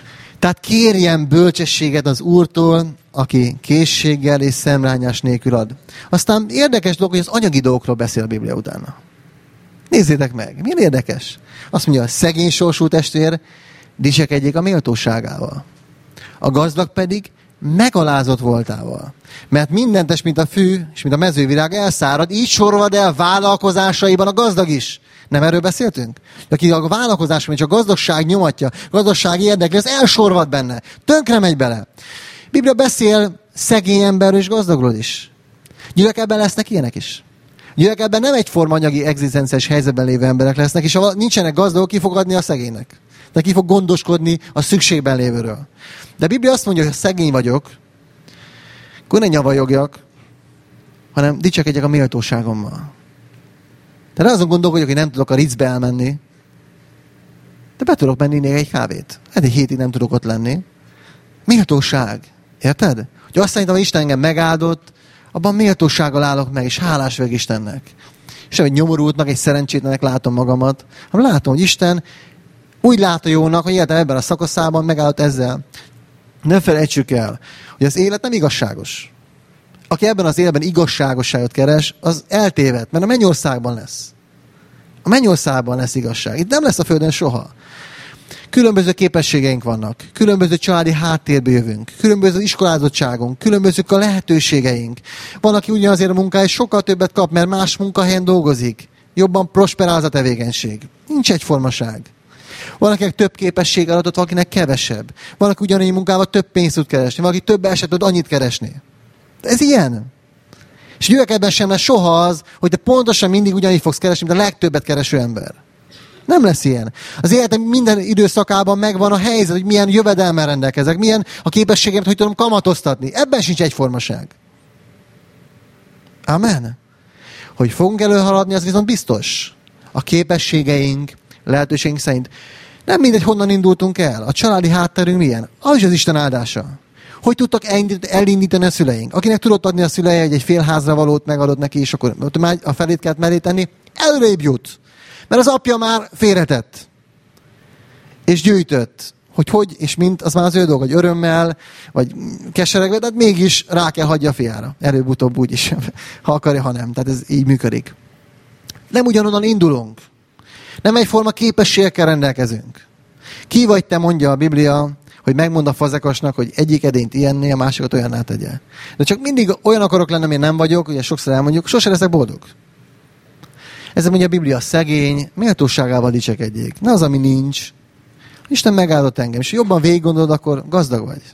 Tehát kérjen bölcsességet az Úrtól, aki készséggel és szemrányás nélkül ad. Aztán érdekes dolog, hogy az anyagi dolgokról beszél a Biblia utána. Nézzétek meg, milyen érdekes. Azt mondja, a szegény sorsú testvér dicsekedjék a méltóságával. A gazdag pedig megalázott voltával. Mert minden test, mint a fű, és mint a mezővirág elszárad, így sorvad el vállalkozásaiban a gazdag is. Nem erről beszéltünk? Aki a vállalkozásban és a gazdagság nyomatja, gazdaság érdekli, az elsorvad benne. Tönkre megy bele. Biblia beszél szegény emberről és gazdagról is. Gyülekezetben lesznek ilyenek is. Gyülekezetben nem egyforma anyagi egzisztenciális helyzetben lévő emberek lesznek, és ha nincsenek gazdagok, ki fog adni a szegénynek. De ki fog gondoskodni a szükségben lévőről. De a Biblia azt mondja, hogy ha szegény vagyok, akkor ne nyavajogjak, hanem dicsekedjek a méltóságommal. Tehát azon gondolkodjak, hogy nem tudok a Ritzbe elmenni, de be tudok menni még egy kávét. Egy hétig nem tudok ott lenni. Méltóság. Érted? Hogy azt szerintem, hogy Isten engem megáldott, abban méltósággal állok meg, és hálás vagyok Istennek. És nem egy nyomorultnak, egy szerencsétlenek látom magamat, hanem látom, hogy Isten úgy lát a jónak, hogy életem ebben a szakaszában megállott ezzel. Ne felejtsük el, hogy az élet nem igazságos. Aki ebben az életben igazságosságot keres, az eltéved, mert a mennyországban lesz. A mennyországban lesz igazság. Itt nem lesz a földön soha. Különböző képességeink vannak, különböző családi háttérből jövünk, különböző iskolázottságunk, különbözők a lehetőségeink. Van, aki ugyanazért a munkáért sokkal többet kap, mert más munkahelyen dolgozik. Jobban prosperál az a tevékenység. Nincs egyformaság. Van, akinek több képesség adott, valakinek kevesebb. Van, aki ugyanannyi munkával több pénzt tud keresni, valaki több eset tud annyit keresni. Ez ilyen. És gyülekezetben sem lesz soha az, hogy te pontosan mindig ugyanígy fogsz keresni, mint a legtöbbet kereső ember. Nem lesz ilyen. Az életem minden időszakában megvan a helyzet, hogy milyen jövedelmmel rendelkezek, milyen a képességemet, hogy tudom kamatoztatni. Ebben sincs egyformaság. Amen. Hogy fogunk előhaladni, az viszont biztos. A képességeink, lehetőségünk szerint. Nem mindegy, honnan indultunk el. A családi hátterünk milyen? Az is az Isten áldása. Hogy tudtak elindítani a szüleink? Akinek tudott adni a szüleje, hogy egy fél házra valót megadott neki, és akkor a felét kellett mellé tenni, előrébb jut. Mert az apja már félretett. És gyűjtött. Hogy és mint, az már az ő dolga, hogy örömmel, vagy keseregve, de mégis rá kell hagyja a fiára. Előbb-utóbb úgyis, ha akarja, ha nem. Tehát ez így működik. Nem ugyanonnan indulunk. Nem egyforma képességekkel rendelkezünk. Ki vagy te, mondja a Biblia, hogy megmond a fazekasnak, hogy egyik edényt ilyenné, a másikat olyanná tegye. De csak mindig olyan akarok lenni, amilyen nem vagyok, ugye sokszor elmondjuk, sose leszek boldog. Ezzel mondja a Biblia, szegény, méltóságával dicsekedjék. Ne az, ami nincs. Isten megáldott engem, és jobban végig gondolod, akkor gazdag vagy.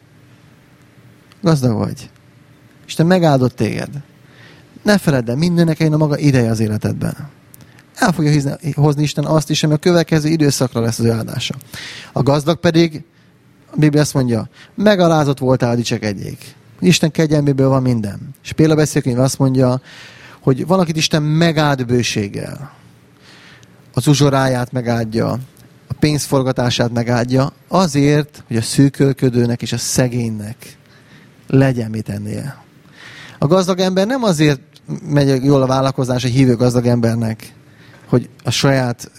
Gazdag vagy. Isten megáldott téged. Ne feledd el, mindennek eljön a maga ideje az életedben. El fogja hozni Isten azt is, ami a következő időszakra lesz az ő áldása. A gazdag pedig, a Biblia azt mondja, megalázott voltál, dicsekedjék. Isten kegyelméből van minden. És példabeszélkönyv azt mondja, hogy valakit Isten megáld bőséggel. Az uzsoráját megáldja, a pénzforgatását megáldja, azért, hogy a szűkölködőnek és a szegénynek legyen mit ennie. A gazdag ember nem azért megy jól a vállalkozás a hívő gazdag embernek, hogy a saját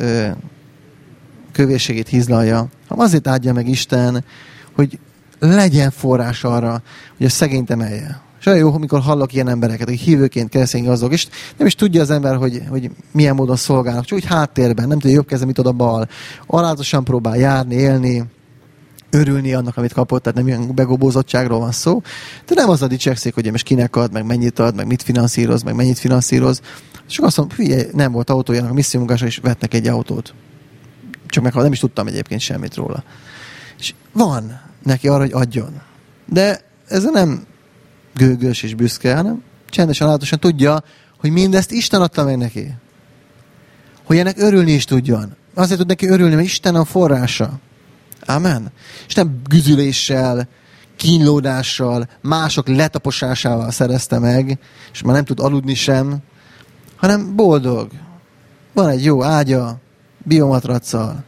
kövérségét hizlalja, hanem azért áldja meg Isten, hogy legyen forrás arra, hogy a szegényt emelje. És olyan jó, amikor hallok ilyen embereket, akik hívőként keresztény gazdagok, és nem is tudja az ember, hogy milyen módon szolgálnak, csak úgy háttérben, nem tudja, jobb keze, mit ad a bal. Alázatos próbál járni, élni, örülni annak, amit kapott, tehát nem ilyen begobózottságról van szó. De nem az a dicsekszik, hogy most kinek ad, meg mennyit ad, meg mit finanszíroz, meg mennyit finanszíroz. Csak azt mondom, figyelj, nem volt autójának a missziómunkásra, és vettek egy autót. Csak meg nem is tudtam egyébként semmit róla. És van neki arra, hogy adjon. De ez nem gőgös és büszke, hanem csendesen, állatosan tudja, hogy mindezt Isten adta meg neki. Hogy ennek örülni is tudjon. Azért tud neki örülni, mert Isten a forrása. Amen. És nem güzüléssel, kínlódással, mások letaposásával szerezte meg, és már nem tud aludni sem, hanem boldog. Van egy jó ágya, biomatracsal.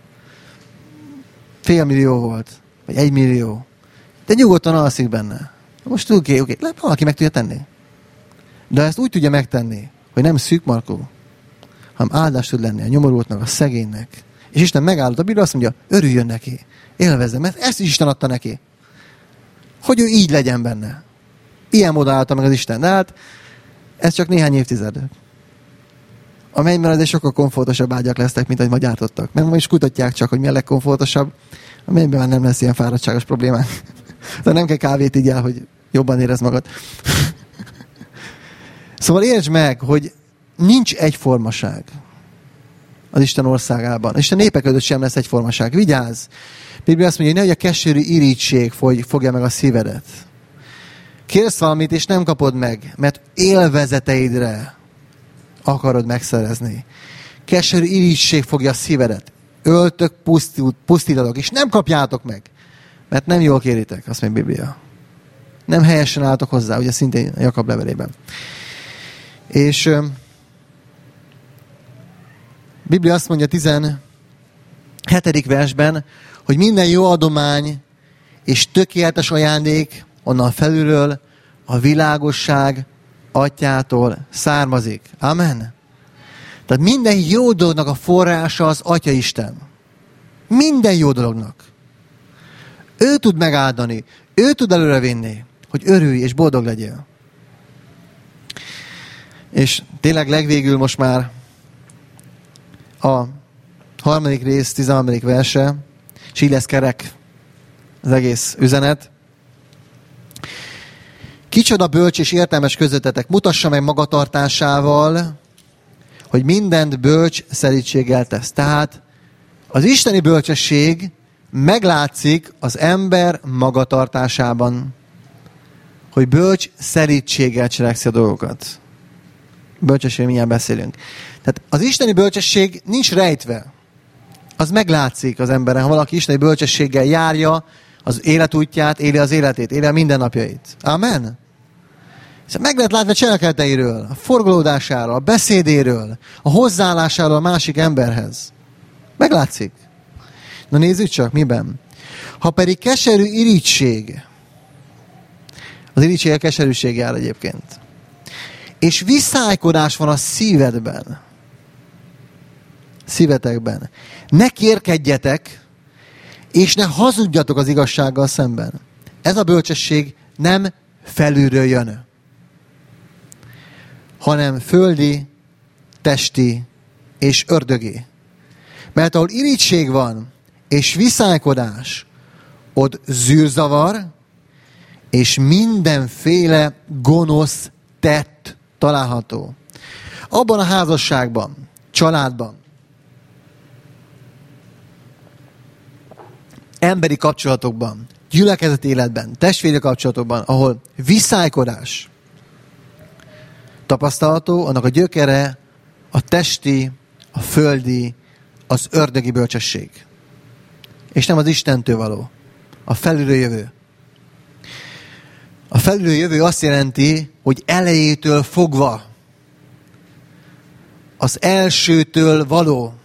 500 000 volt, vagy 1 millió. De nyugodtan alszik benne. Most oké. Valaki meg tudja tenni. De ezt úgy tudja megtenni, hogy nem szűkmarkú, hanem áldás tud lenni a nyomorultnak, a szegénynek. És Isten megállott a Biblia, azt mondja, örüljön neki, élvezze, mert ezt is Isten adta neki. Hogy ő így legyen benne. Ilyen módon állta meg az Isten. De hát ez csak néhány évtized. A mennyben azért sokkal komfortosabb ágyak lesznek, mint ahogy ma gyártottak. Mert ma is kutatják csak, hogy mi a legkomfortosabb. A mennyben már nem lesz ilyen fáradtságos problémák. De nem kell kávét igyál, hogy jobban érezd magad. Szóval értsd meg, hogy nincs egyformaság az Isten országában. Isten népek között sem lesz egyformaság. Vigyázz! Biblia azt mondja, hogy nehogy a keserű irigység fogja meg a szívedet. Kérsz valamit, és nem kapod meg, mert élvezeteidre akarod megszerezni. Keserű irigység fogja a szívedet. Öltök, pusztítatok, és nem kapjátok meg, mert nem jól kéritek, azt mondja Biblia. Nem helyesen álltok hozzá, ugye szintén Jakab levelében. És Biblia azt mondja 17. versben, hogy minden jó adomány és tökéletes ajándék onnan felülről a világosság atyától származik. Amen. Tehát minden jó dolognak a forrása az Atya Isten. Minden jó dolognak. Ő tud megáldani, ő tud előrevinni, hogy örülj és boldog legyél. És tényleg legvégül most már a 3. rész, 13. verse, és így lesz kerek az egész üzenet. Kicsoda bölcs és értelmes közöttetek, mutassa meg magatartásával, hogy mindent bölcs szerítséggel tesz. Tehát az isteni bölcsesség meglátszik az ember magatartásában, hogy bölcs szerítséggel cselekszi a dolgokat. Bölcsesség, mindjárt beszélünk. Tehát az isteni bölcsesség nincs rejtve. Az meglátszik az emberen, ha valaki isteni bölcsességgel járja az életútját, éli az életét, éli a mindennapjait. Amen? Meg lehet látni a cselekedeteiről, a forgolódásáról, a beszédéről, a hozzáállásáról a másik emberhez. Meglátszik. Na nézzük csak, miben. Ha pedig keserű irigység, az irigység a keserűség jár egyébként, és viszálykodás van a szívetekben, ne kérkedjetek, és ne hazudjatok az igazsággal szemben. Ez a bölcsesség nem felülről jön, hanem földi, testi és ördögi. Mert ahol irigység van, és viszálykodás, ott zűrzavar, és mindenféle gonosz tett található. Abban a házasságban, családban, emberi kapcsolatokban, gyülekezeti életben, testvéri kapcsolatokban, ahol viszálykodás tapasztalható, annak a gyökere a testi, a földi, az ördögi bölcsesség. És nem az Istentől való. A felülről jövő. A felülről jövő azt jelenti, hogy elejétől fogva az elsőtől való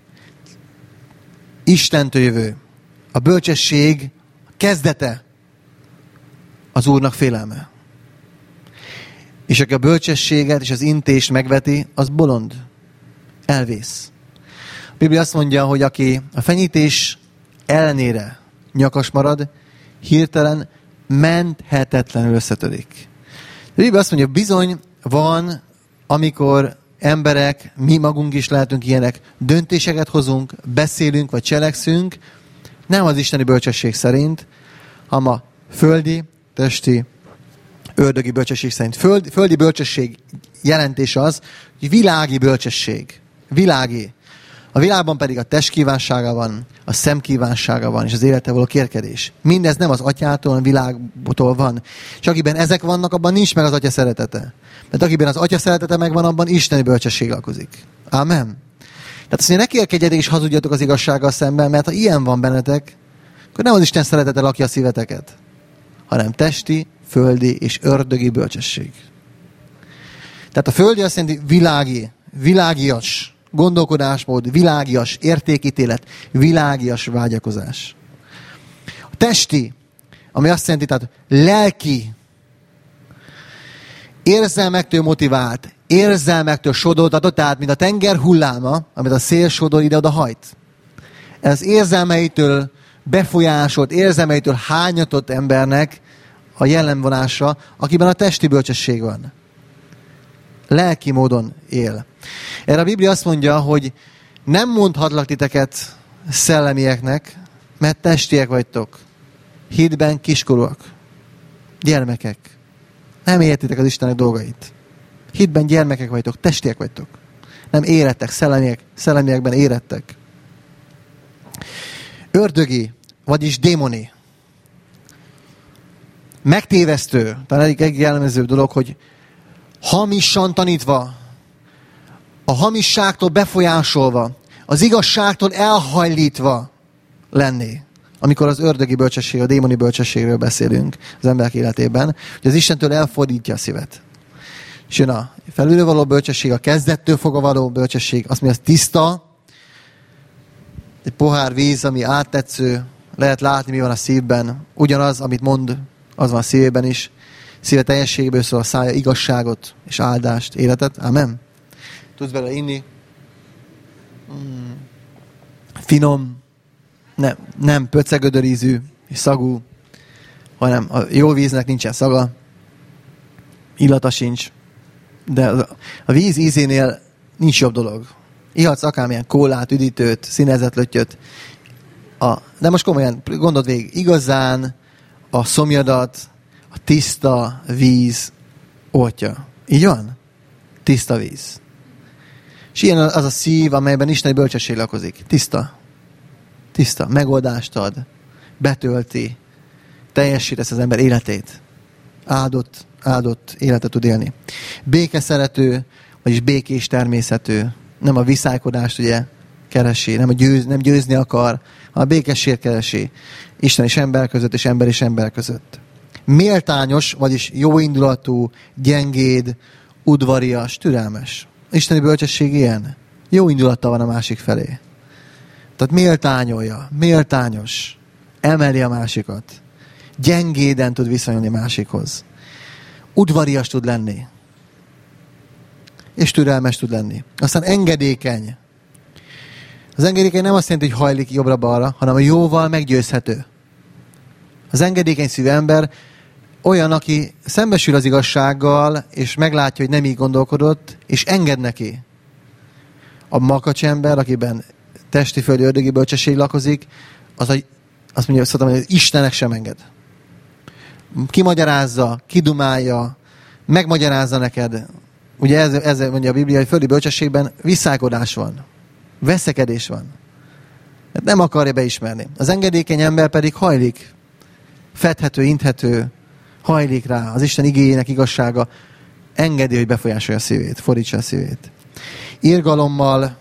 Istentől jövő. A bölcsesség kezdete az Úrnak félelme. És aki a bölcsességet és az intést megveti, az bolond. Elvész. A Biblia azt mondja, hogy aki a fenyítés ellenére nyakas marad, hirtelen menthetetlenül összetörik. A Biblia azt mondja, bizony van, amikor emberek, mi magunk is lehetünk ilyenek, döntéseket hozunk, beszélünk vagy cselekszünk, nem az isteni bölcsesség szerint, hanem a földi, testi, ördögi bölcsesség szerint. Földi bölcsesség jelentése az, hogy világi bölcsesség. Világi. A világban pedig a test kívánsága van, a szem kívánsága van, és az élettel való kérkedés. Mindez nem az atyától, hanem világtól van. És akiben ezek vannak, abban nincs meg az atya szeretete. Mert akiben az atya szeretete megvan, abban isteni bölcsesség lakozik. Amen. Tehát azt mondja, ne kérkedjetek és hazudjatok az igazsággal szemben, mert ha ilyen van bennetek, akkor nem az Isten szeretete lakja a szíveteket, hanem testi, földi és ördögi bölcsesség. Tehát a földi azt jelenti világi, világias gondolkodásmód, világias értékítélet, világias vágyakozás. A testi, ami azt jelenti, tehát lelki, érzelmektől motivált, érzelmektől sodortatott, tehát mint a tenger hulláma, amit a szél sodor ide-oda hajt. Ez érzelmeitől befolyásolt, érzelmeitől hányatott embernek a jellemvonása, akiben a testi bölcsesség van. Lelki módon él. Erre a Biblia azt mondja, hogy nem mondhatlak titeket szellemieknek, mert testiek vagytok. Hitben kiskorúak. Gyermekek. Nem értitek az Istenek dolgait. Hitben gyermekek vagytok, testiek vagytok. Nem érettek, szellemiekben érettek. Ördögi, vagyis démoni. Megtévesztő, talán egy jellemző dolog, hogy hamisan tanítva, a hamisságtól befolyásolva, az igazságtól elhajlítva lenni. Amikor az ördögi bölcsesség, a démoni bölcsességről beszélünk az emberek életében, hogy az Istentől elfordítja a szívet. És jön a felülről való bölcsesség, a kezdettől fogva való bölcsesség, azt mondja, az tiszta, egy pohár víz, ami áttetsző, lehet látni, mi van a szívben. Ugyanaz, amit mond, az van a szívében is. Szíve teljességből szól a szája igazságot és áldást, életet. Amen. Tudsz vele inni. Finom, nem pöcegödör ízű és szagú, hanem a jó víznek nincsen szaga, illata sincs, de a víz ízénél nincs jobb dolog. Ihatsz akármilyen kólát, üdítőt, színezett löttyöt, de most komolyan gondold végig, igazán a szomjadat a tiszta víz oltja. Így van? Tiszta víz. És ilyen az a szív, amelyben isteni bölcsesség lakozik. Tiszta. Tiszta. Megoldást ad. Betölti. Teljesítesz az ember életét. Áldott életet tud élni. Békeszerető, vagyis békés természetű. Nem a viszálykodást ugye keresi, nem győzni akar, hanem a békességet keresi. Isten és ember között, és ember és ember között. Méltányos, vagyis jóindulatú, gyengéd, udvarias, türelmes. Isteni bölcsesség ilyen. Jó indulata van a másik felé. Tehát méltányolja, méltányos, emeli a másikat. Gyengéden tud viszonyulni másikhoz. Udvarias tud lenni. És türelmes tud lenni. Aztán engedékeny. Az engedékeny nem azt jelenti, hogy hajlik jobbra-balra, hanem a jóval meggyőzhető. Az engedékeny szívű ember olyan, aki szembesül az igazsággal, és meglátja, hogy nem így gondolkodott, és enged neki. A makacs ember, akiben testi, földi, ördögi bölcsesség lakozik, azt mondja, hogy Istennek sem enged. Kimagyarázza, kidumálja, megmagyarázza neked. Ugye ez mondja a Biblia, hogy földi bölcsességben viszálykodás van. Veszekedés van. Nem akarja beismerni. Az engedékeny ember pedig hajlik. Fedhető, inthető, hajlik rá. Az Isten igéjének igazsága engedi, hogy befolyásolja a szívét, fordítsa a szívét. Irgalommal,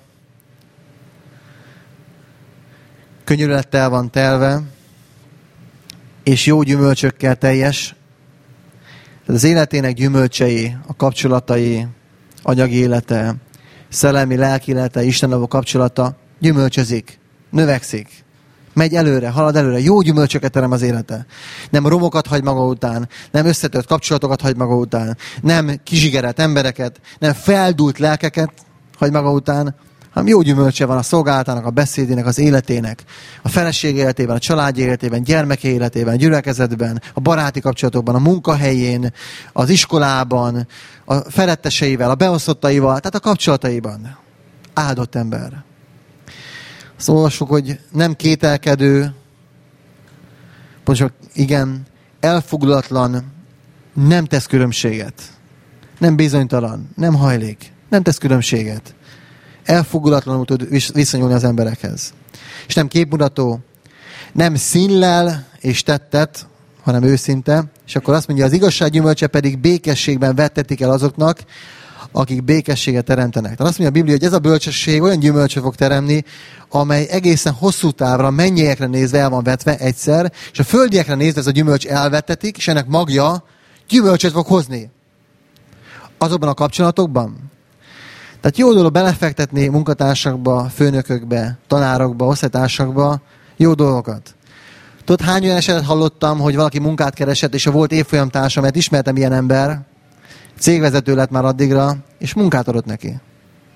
könyörülettel van telve, és jó gyümölcsökkel teljes. Tehát az életének gyümölcsei, a kapcsolatai, anyagi élete, szellemi, lelki élete, Istennel való kapcsolata gyümölcsözik, növekszik, megy előre, halad előre, jó gyümölcsöket terem az élete. Nem romokat hagy maga után, nem összetört kapcsolatokat hagy maga után, nem kizsigerelt embereket, nem feldúlt lelkeket hagy maga után, hanem jó gyümölcse van a szolgálatának, a beszédének, az életének, a feleség életében, a család életében, gyermeke életében, a gyülekezetben, a baráti kapcsolatokban, a munkahelyén, az iskolában, a feletteseivel, a beosztottaival, tehát a kapcsolataiban. Áldott ember. Azt olvassuk, hogy nem kételkedő, pontosan igen, elfogulatlan, nem tesz különbséget. Nem bizonytalan, nem hajlik, nem tesz különbséget. Elfogulatlanul tud viszonyulni az emberekhez. És nem képmutató, nem színlel és tettet, hanem őszinte, és akkor azt mondja, az igazság gyümölcse pedig békességben vettetik el azoknak, akik békességet teremtenek. Tehát azt mondja a Biblia, hogy ez a bölcsesség olyan gyümölcsöt fog teremni, amely egészen hosszú távra mennyiekre nézve el van vetve egyszer, és a földiekre nézve ez a gyümölcs elvettetik, és ennek magja gyümölcsöt fog hozni. Azokban a kapcsolatokban. Tehát jó dolog belefektetni munkatársakba, főnökökbe, tanárokba, osztálytársakba jó dolgokat. Tudod, hány olyan esetet hallottam, hogy valaki munkát keresett, és a volt évfolyamtársa, mert ismertem ilyen ember, cégvezető lett már addigra, és munkát adott neki.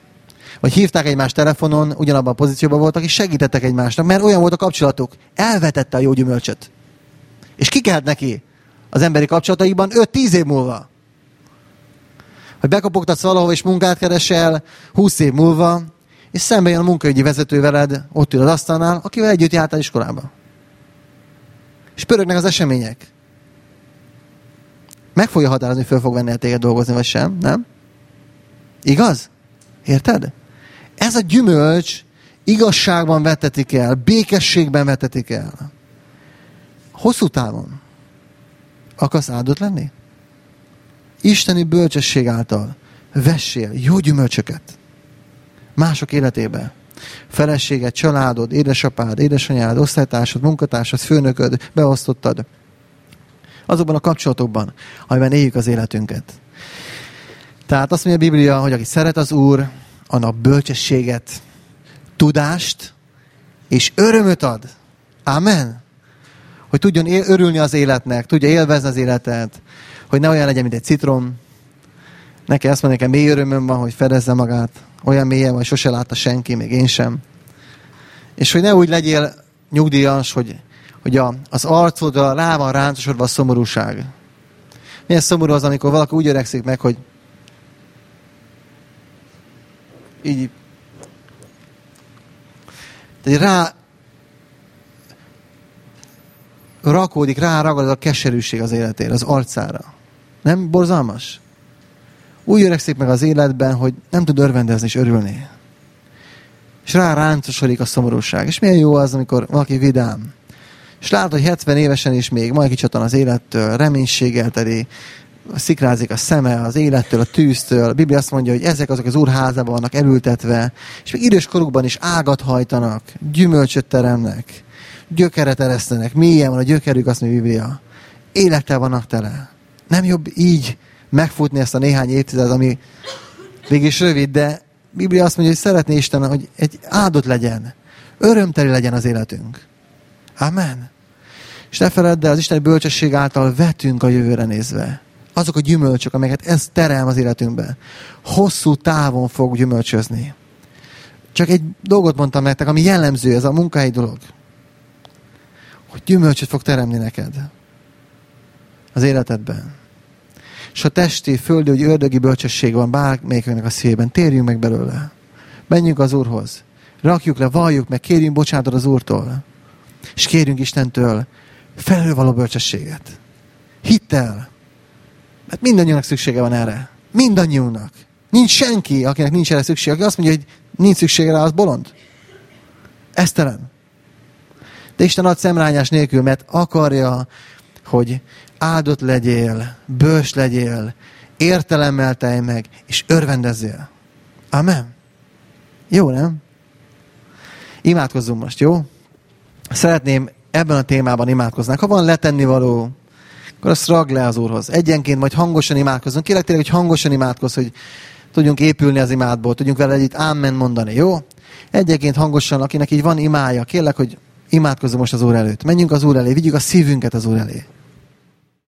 Vagy hívták egymást telefonon, ugyanabban a pozícióban voltak, és segítettek egymásnak, mert olyan volt a kapcsolatuk. Elvetette a jó gyümölcsöt. És kikelt neki az emberi kapcsolataiban 5-10 év múlva. Hogy bekopogtatsz valahol, és munkát keresel 20 év múlva, és szembe jön a munkaügyi vezető veled, ott ül az asztalnál, akivel együtt jártál iskolába. És pörögnek az események. Meg fogja határozni, hogy föl fog venni el téged dolgozni, vagy sem, nem? Igaz? Érted? Ez a gyümölcs igazságban vetetik el, békességben vetetik el. Hosszú távon akarsz áldott lenni? Isteni bölcsesség által vessél jó gyümölcsöket mások életébe. Feleséged, családod, édesapád, édesanyád, osztálytársad, munkatársad, főnököd, beosztottad. Azokban a kapcsolatokban, amiben éljük az életünket. Tehát azt mondja a Biblia, hogy aki szeret az Úr, annak bölcsességet, tudást és örömöt ad. Amen. Hogy tudjon örülni az életnek, tudja élvezni az életet, hogy ne olyan legyen, mint egy citrom. Neki azt mondja, nekem mély örömöm van, hogy fedezze magát. Olyan mélyen, hogy sose látta senki, még én sem. És hogy ne úgy legyél nyugdíjas, hogy az arcodra rá van ráncosodva a szomorúság. Milyen szomorú az, amikor valaki úgy öregszik meg, hogy így rá rakódik, ráragad a keserűség az életére, az arcára. Nem borzalmas? Úgy öregszik meg az életben, hogy nem tud örvendezni és örülni. És ráncosodik a szomorúság. És milyen jó az, amikor valaki vidám. És látod, hogy 70 évesen is még majd kicsatan az élettől, reménységgel teli, szikrázik a szeme az élettől, a tűztől. A Biblia azt mondja, hogy ezek azok az Úr házában vannak elültetve, és még idős korukban is ágat hajtanak, gyümölcsöt teremnek, gyökeret eresztenek. Milyen van a gyökerük, azt mondja a Biblia. Élettel vannak tele. Nem jobb így megfutni ezt a néhány évtizedet, ami végig rövid, de Biblia azt mondja, hogy szeretné Isten, hogy egy áldott legyen, örömteli legyen az életünk. Amen. És ne feledd el, az Isteni bölcsesség által vetünk a jövőre nézve. Azok a gyümölcsök, amelyeket ez terem az életünkbe, hosszú távon fog gyümölcsözni. Csak egy dolgot mondtam nektek, ami jellemző, ez a munkahelyi dolog. Hogy gyümölcsöt fog teremni neked az életedben. És a testi, földi, hogy ördögi bölcsesség van bármelyiknek a szívében, térjünk meg belőle. Menjünk az Úrhoz. Rakjuk le, valljuk meg, kérjünk bocsánatot az Úrtól. És kérjünk Istentől felülvaló bölcsességet. Hittel. Mert mindannyiunknak szüksége van erre. Mindannyiunknak. Nincs senki, akinek nincs erre szüksége. Aki azt mondja, hogy nincs szüksége rá, az bolond. Esztelen. De Isten ad szemrányás nélkül, mert akarja, hogy áldott legyél, bölcs legyél, értelemmel telj meg, és örvendezzél. Amen. Jó, nem? Imádkozzunk most, jó? Szeretném ebben a témában imádkoznánk. Ha van letennivaló, akkor azt ragd le az Úrhoz. Egyenként majd hangosan imádkozzunk. Kérlek tényleg, hogy hangosan imádkozz, hogy tudjunk épülni az imádból, tudjunk vele együtt ámen mondani, jó? Egyenként hangosan, akinek így van imája, kérlek, hogy imádkozzunk most az Úr előtt. Menjünk az Úr elé, vigyük a szívünket az Úr elé.